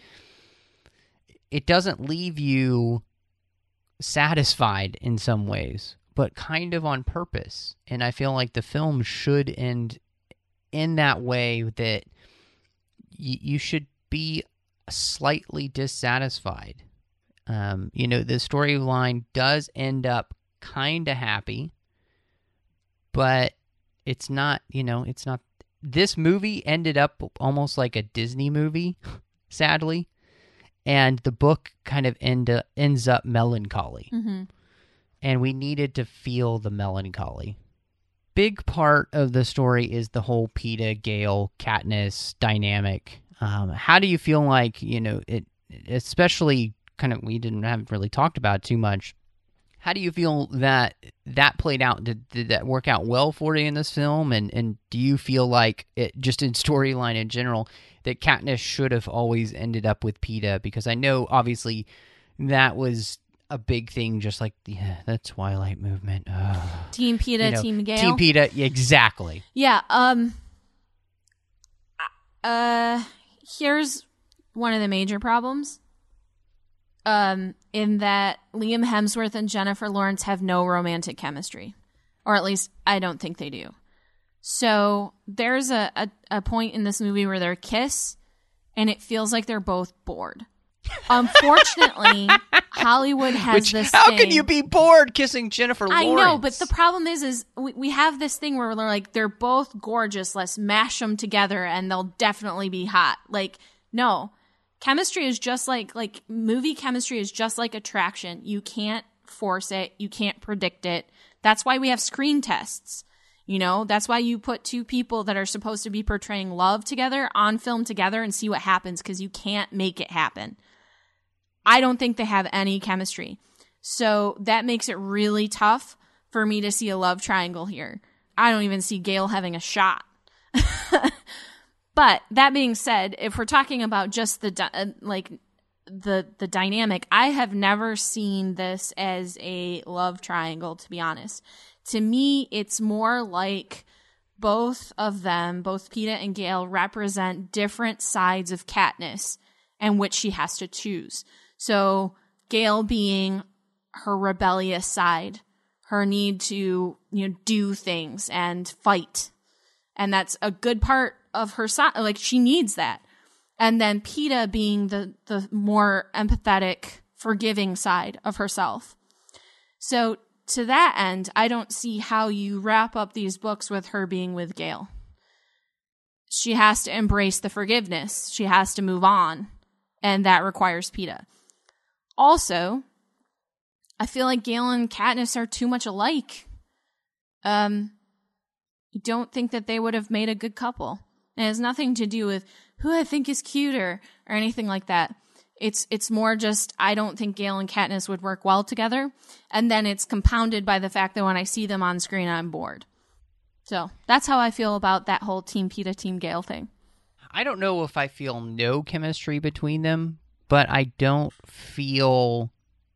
it doesn't leave you satisfied in some ways, but kind of on purpose. And I feel like the film should end in that way, that y- you should be slightly dissatisfied. Um, you know, the storyline does end up kind of happy, but it's not, you know, it's not. This movie ended up almost like a Disney movie, sadly, and the book kind of end up, ends up melancholy. Mm-hmm. And we needed to feel the melancholy. Big part of the story is the whole Peeta, Gale, Katniss dynamic. Um, how do you feel like, you know, it, especially kind of, we didn't haven't really talked about it too much. How do you feel that that played out? Did, did that work out well for you in this film? And, and do you feel like, it, just in storyline in general, that Katniss should have always ended up with Peeta? Because I know, obviously, that was a big thing, just like the, yeah, the Twilight movement. Ugh. Team Peeta, You know, Team Gale. Team Peeta, yeah, exactly. Yeah, um... Uh, here's one of the major problems. Um, in that Liam Hemsworth and Jennifer Lawrence have no romantic chemistry. Or at least, I don't think they do. So, there's a, a, a point in this movie where they kiss, and it feels like they're both bored. Unfortunately, Hollywood has Which, this how thing. can you be bored kissing Jennifer I Lawrence? know, but the problem is, is we, we have this thing where they're like, they're both gorgeous. Let's mash them together and they'll definitely be hot. Like, no. Chemistry is just like, like movie chemistry is just like attraction. You can't force it. You can't predict it. That's why we have screen tests. You know, that's why you put two people that are supposed to be portraying love together on film together and see what happens, because you can't make it happen. I don't think they have any chemistry. So that makes it really tough for me to see a love triangle here. I don't even see Gale having a shot. But that being said, if we're talking about just the di- uh, like the the dynamic, I have never seen this as a love triangle, to be honest. To me, it's more like both of them, both Peeta and Gale, represent different sides of Katniss and which she has to choose. So Gale being her rebellious side, her need to, you know, do things and fight. And that's a good part of her side. Like, she needs that. And then Peeta being the, the more empathetic, forgiving side of herself. So to that end, I don't see how you wrap up these books with her being with Gale. She has to embrace the forgiveness. She has to move on. And that requires Peeta. Also, I feel like Gale and Katniss are too much alike. Um, I don't think that they would have made a good couple. It has nothing to do with who I think is cuter or anything like that. It's it's more just I don't think Gale and Katniss would work well together. And then it's compounded by the fact that when I see them on screen, I'm bored. So that's how I feel about that whole Team Peeta, Team Gale thing. I don't know if I feel no chemistry between them, but I don't feel...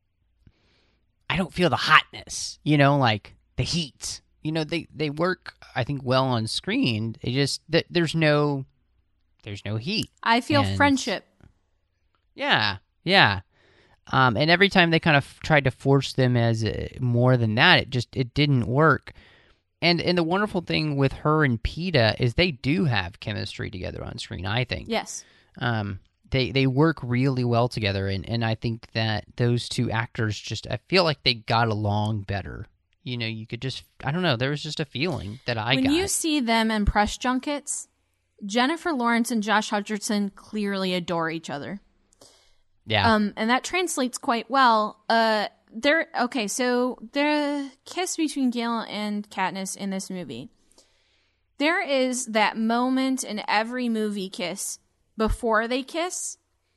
I don't feel the hotness, you know, like the heat. You know, they, they work, I think, well on screen. They just, th- there's no, there's no heat. I feel And- friendship. Yeah, yeah. Um, and every time they kind of tried to force them as uh, more than that, it just, it didn't work. And and the wonderful thing with her and Peeta is they do have chemistry together on screen, I think. Yes. Um, they they work really well together, and, and I think that those two actors just, I feel like they got along better. You know, you could just, I don't know, there was just a feeling that I when got. you see them in press junkets, Jennifer Lawrence and Josh Hutcherson clearly adore each other. Yeah. Um, and that translates quite well. Uh, there. Okay, so the kiss between Gale and Katniss in this movie. There is that moment in every movie kiss before they kiss.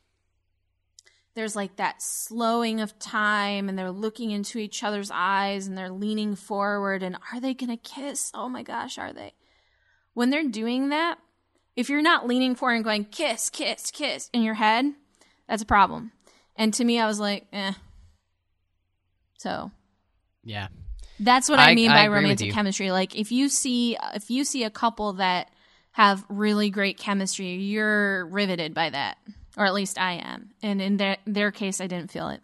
There's like that slowing of time, and they're looking into each other's eyes, and they're leaning forward, and are they gonna kiss? Oh my gosh, are they? When they're doing that, if you're not leaning forward and going, kiss, kiss, kiss, in your head, that's a problem. And to me, I was like, eh. So, yeah. that's what I, I- mean I by agree with romantic you. chemistry. Like, if you see, if you see a couple that have really great chemistry, you're riveted by that. Or at least I am. And in their, their case, I didn't feel it.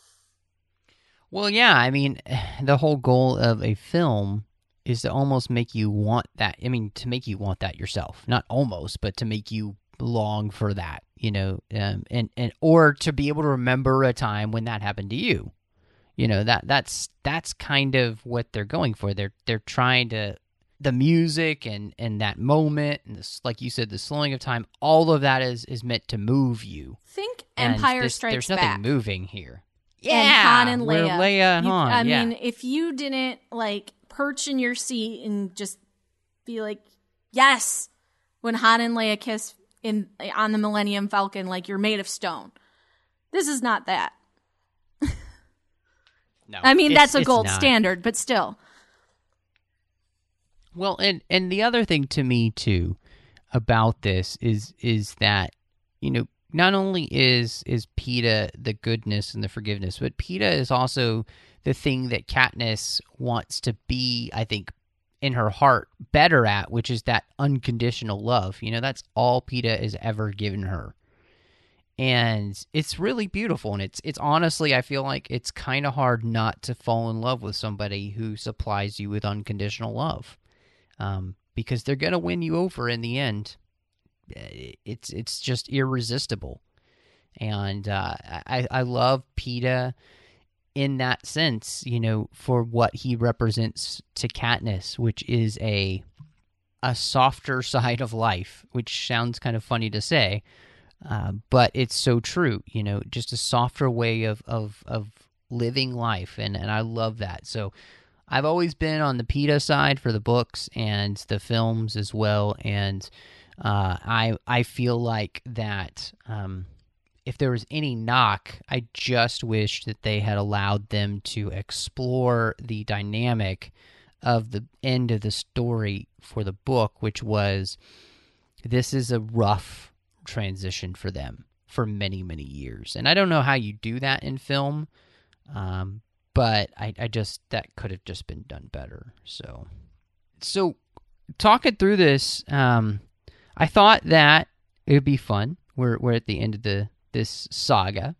Well, yeah, I mean, the whole goal of a film is to almost make you want that. I mean, to make you want that yourself. Not almost, but to make you long for that, you know, um, and, and or to be able to remember a time when that happened to you. You know, that that's that's kind of what they're going for. They're they're trying to, the music and, and that moment, and this, like you said, the slowing of time, all of that is, is meant to move you. Think And Empire there's, Strikes There's nothing Back. moving here. And Han and we're Leia. Leia and You- Han, I yeah. mean, if you didn't, like, perch in your seat and just be like, yes, when Han and Leia kiss in on the Millennium Falcon, like, you're made of stone. This is not that. No, I mean, it's- that's a it's gold not. standard, but still. Well, and and the other thing to me too about this is is that, you know, not only is is Peeta the goodness and the forgiveness, but Peeta is also the thing that Katniss wants to be, I think, in her heart better at, which is that unconditional love. You know, that's all Peeta has ever given her. And it's really beautiful, and it's it's honestly, I feel like it's kind of hard not to fall in love with somebody who supplies you with unconditional love, um, because they're gonna win you over in the end. It's it's just irresistible, And uh, I, I love Peeta in that sense, you know, for what he represents to Katniss, which is a a softer side of life, which sounds kind of funny to say, uh, but it's so true, you know, just a softer way of of, of living life, and, and I love that. So I've always been on the Peeta side for the books and the films as well, and uh, I I feel like that um, if there was any knock, I just wish that they had allowed them to explore the dynamic of the end of the story for the book, which was this is a rough transition for them for many, many years. And I don't know how you do that in film, um, but I, I just, that could have just been done better. So, so talking through this, um, I thought that it would be fun. We're, we're at the end of the this saga,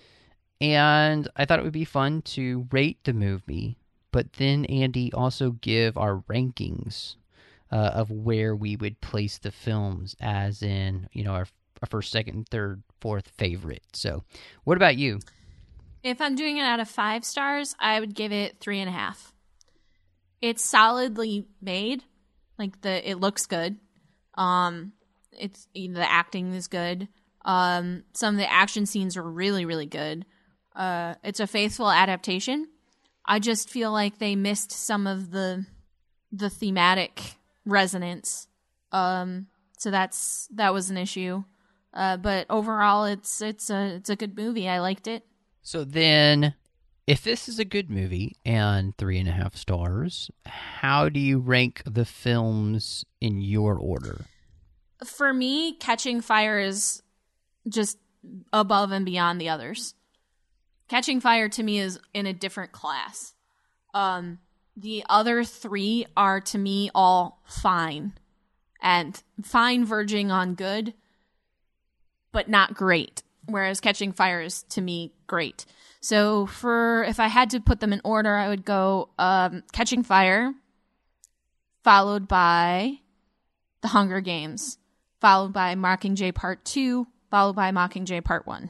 and I thought it would be fun to rate the movie, but then, Andy, also give our rankings uh, of where we would place the films, as in, you know, our, our first, second, third, fourth favorite. So, what about you? If I'm doing it out of five stars, I would give it three and a half. It's solidly made. Like, the it looks good. Um, it's the acting is good. Um, some of the action scenes are really, really good. Uh, it's a faithful adaptation. I just feel like they missed some of the the thematic resonance. Um, so that's that was an issue. Uh, but overall, it's it's a it's a good movie. I liked it. So then, if this is a good movie and three and a half stars, how do you rank the films in your order? For me, Catching Fire is just above and beyond the others. Catching Fire to me is in a different class. Um, the other three are to me all fine, and fine verging on good, but not great. Whereas Catching Fire is to me great. So for if I had to put them in order, I would go um, Catching Fire, followed by The Hunger Games, followed by Mockingjay Part Two, followed by Mockingjay Part One.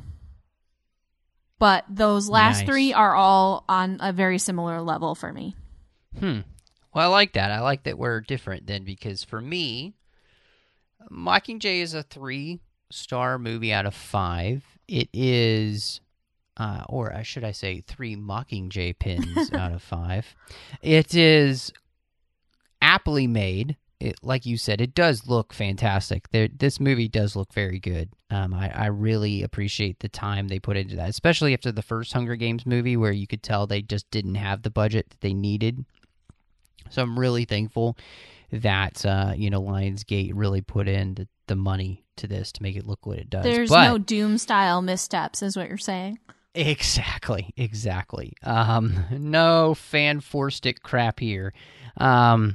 But those last Nice. three are all on a very similar level for me. Hmm. Well, I like that. I like that we're different then, because for me, Mockingjay is a three-star movie out of five. It is, uh, or should I say, three Mockingjay pins out of five. It is aptly made. It, like you said, it does look fantastic. There, this movie does look very good. Um, I, I really appreciate the time they put into that, especially after the first Hunger Games movie, where you could tell they just didn't have the budget that they needed. So I'm really thankful that uh, you know Lionsgate really put in the, the money to this to make it look what it does. There's But, no Doom-style missteps, is what you're saying. Exactly, exactly. Um, no fan-forced it crap here. Um,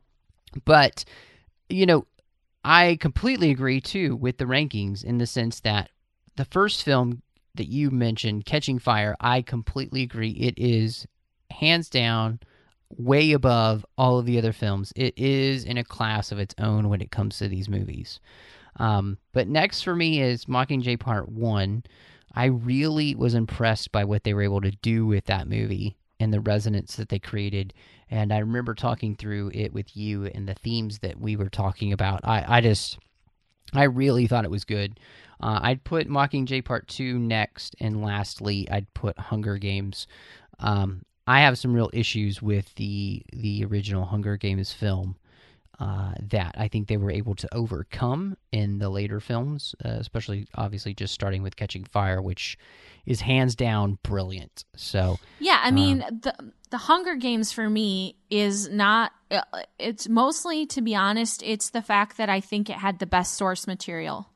but, you know, I completely agree, too, with the rankings in the sense that the first film that you mentioned, Catching Fire, I completely agree. It is, hands down, way above all of the other films. It is in a class of its own when it comes to these movies. Um, but next for me is Mockingjay Part one. I really was impressed by what they were able to do with that movie and the resonance that they created. And I remember talking through it with you and the themes that we were talking about. I, I just, I really thought it was good. Uh, I'd put Mockingjay Part two next, and lastly, I'd put Hunger Games. Um, I have some real issues with the the original Hunger Games film uh, that I think they were able to overcome in the later films, uh, especially obviously just starting with Catching Fire, which is hands down brilliant. So Yeah, I mean, uh, the the Hunger Games for me is not, uh, it's mostly, to be honest, it's the fact that I think it had the best source material.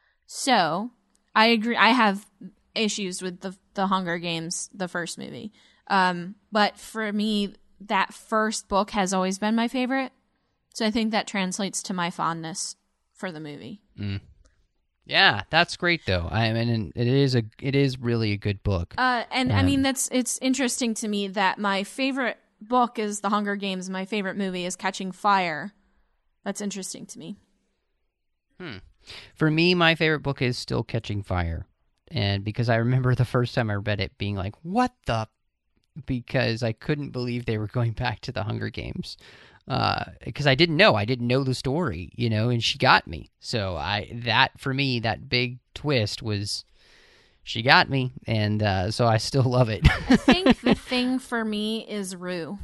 So, I agree, I have issues with the the Hunger Games, the first movie. Um, but for me, that first book has always been my favorite. So I think that translates to my fondness for the movie. Mm. Yeah, that's great though. I mean, it is a it is really a good book. Uh, and um, I mean, that's it's interesting to me that my favorite book is The Hunger Games. My favorite movie is Catching Fire. That's interesting to me. Hmm. For me, my favorite book is still Catching Fire. And because I remember the first time I read it being like, what the? Because I couldn't believe they were going back to the Hunger Games. Because uh, I didn't know. I didn't know the story, you know, and she got me. So I that, for me, that big twist was, she got me. And uh, so I still love it. I think the thing for me is Rue.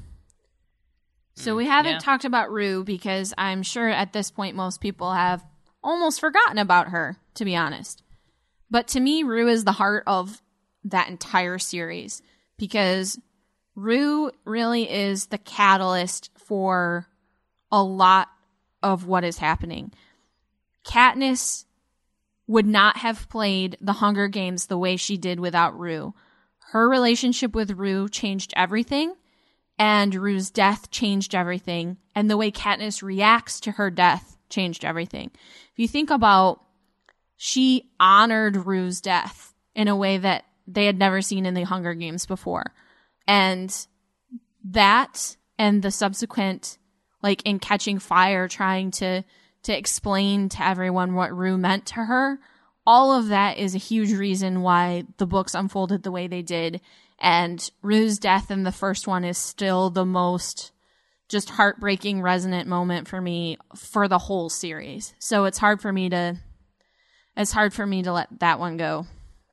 So we haven't yeah. talked about Rue because I'm sure at this point most people have almost forgotten about her, to be honest. But to me, Rue is the heart of that entire series because Rue really is the catalyst for a lot of what is happening. Katniss would not have played the Hunger Games the way she did without Rue. Her relationship with Rue changed everything, and Rue's death changed everything, and the way Katniss reacts to her death changed everything. If you think about, she honored Rue's death in a way that they had never seen in the Hunger Games before. And that and the subsequent, like in Catching Fire, trying to, to explain to everyone what Rue meant to her, all of that is a huge reason why the books unfolded the way they did. And Rue's death in the first one is still the most just heartbreaking, resonant moment for me for the whole series. So it's hard for me to, it's hard for me to let that one go.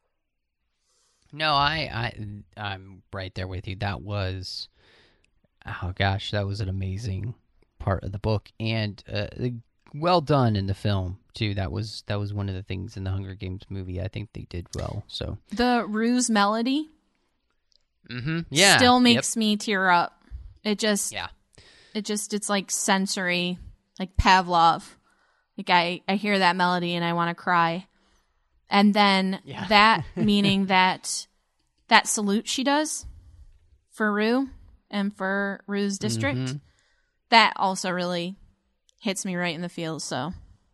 No, I, I, I'm right there with you. That was, oh gosh, that was an amazing part of the book, and uh, well done in the film too. That was that was one of the things in the Hunger Games movie. I think they did well. So the Rue's melody, mm-hmm. yeah, still makes yep. me tear up. It just, yeah, it just, it's like sensory, like Pavlov. Like I, I hear that melody and I want to cry. And then yeah. that meaning that that salute she does for Rue and for Rue's district, mm-hmm. that also really hits me right in the feels. So,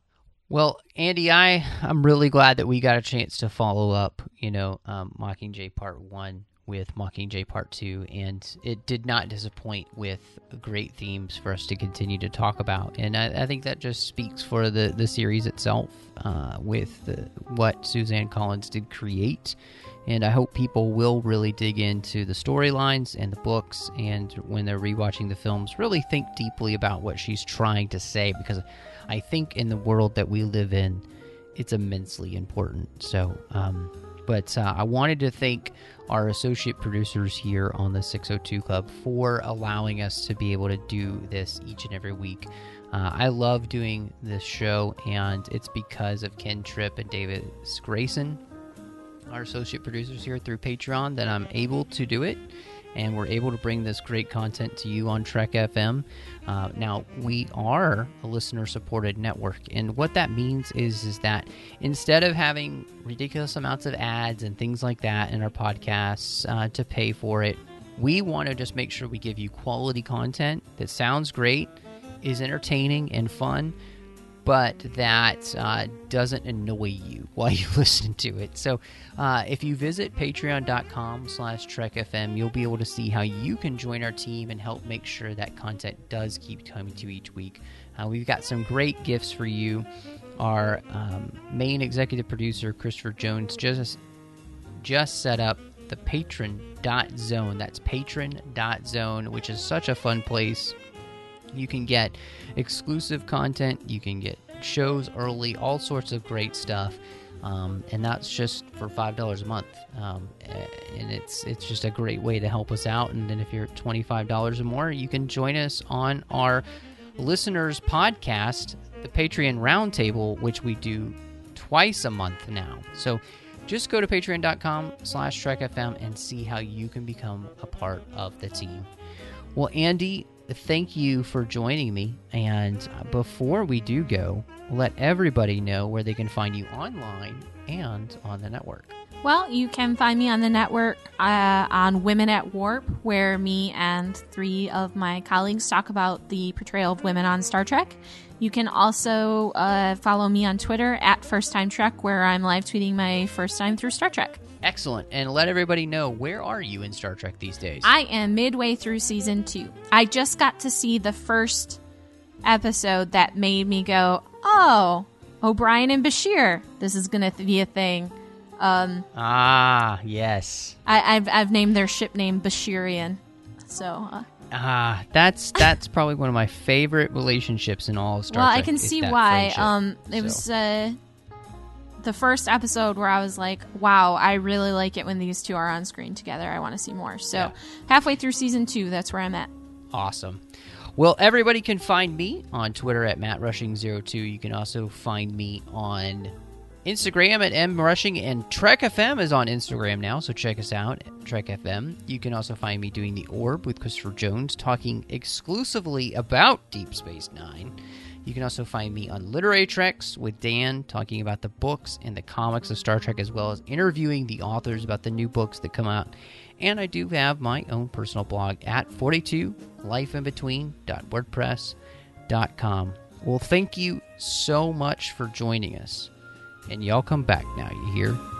well, Andy, I I'm really glad that we got a chance to follow up, you know, um, Mockingjay Part One with Mockingjay Part Two, and it did not disappoint with great themes for us to continue to talk about. And I, I think that just speaks for the, the series itself, uh, with the, what Suzanne Collins did create. And I hope people will really dig into the storylines and the books, and when they're rewatching the films, really think deeply about what she's trying to say, because I think in the world that we live in, it's immensely important. So, um, but uh, I wanted to thank our associate producers here on the six oh two Club for allowing us to be able to do this each and every week. Uh, I love doing this show, and it's because of Ken Tripp and David Grayson, our associate producers here through Patreon, that I'm able to do it, and we're able to bring this great content to you on Trek F M. Uh, now, we are a listener-supported network, and what that means is, is that instead of having ridiculous amounts of ads and things like that in our podcasts uh, to pay for it, we want to just make sure we give you quality content that sounds great, is entertaining and fun, but that uh, doesn't annoy you while you listen to it. So uh, if you visit patreon.com slash trekfm, you'll be able to see how you can join our team and help make sure that content does keep coming to you each week. Uh, we've got some great gifts for you. Our um, main executive producer, Christopher Jones, just, just set up the patron.zone. That's patron.zone, which is such a fun place. You can get exclusive content, you can get shows early, all sorts of great stuff, um, and that's just for five dollars a month. Um, and it's it's just a great way to help us out. And then if you're at twenty-five dollars or more, you can join us on our listeners podcast, the Patreon Roundtable, which we do twice a month now. So just go to patreon.com slash trekfm and see how you can become a part of the team. Well, Andy, thank you for joining me, and before we do go, let everybody know where they can find you online and on the network. Well, you can find me on the network uh, on Women at Warp, where me and three of my colleagues talk about the portrayal of women on Star Trek. You can also uh, follow me on Twitter at First Time Trek, where I'm live tweeting my first time through Star Trek. Excellent. And let everybody know, where are you in Star Trek these days? I am midway through season two. I just got to see the first episode that made me go, oh, O'Brien and Bashir, this is going to be a thing. Um, ah, yes. I, I've I've named their ship name Bashirian. So. Uh, Ah, that's that's probably one of my favorite relationships in all of Star well, Trek. I can is see that why. friendship. Um, it So- was uh, the first episode where I was like, "Wow, I really like it when these two are on screen together. I want to see more." So, Yeah. halfway through season two, that's where I'm at. Awesome. Well, everybody can find me on Twitter at Matt Rushing zero two. You can also find me on Instagram at M Rushing, and Trek F M is on Instagram now, so check us out at Trek F M. You can also find me doing The Orb with Christopher Jones, talking exclusively about Deep Space Nine. You can also find me on Literary Treks with Dan, talking about the books and the comics of Star Trek, as well as interviewing the authors about the new books that come out. And I do have my own personal blog at forty-two life in between dot wordpress dot com. Well, thank you so much for joining us. And y'all come back now, you hear?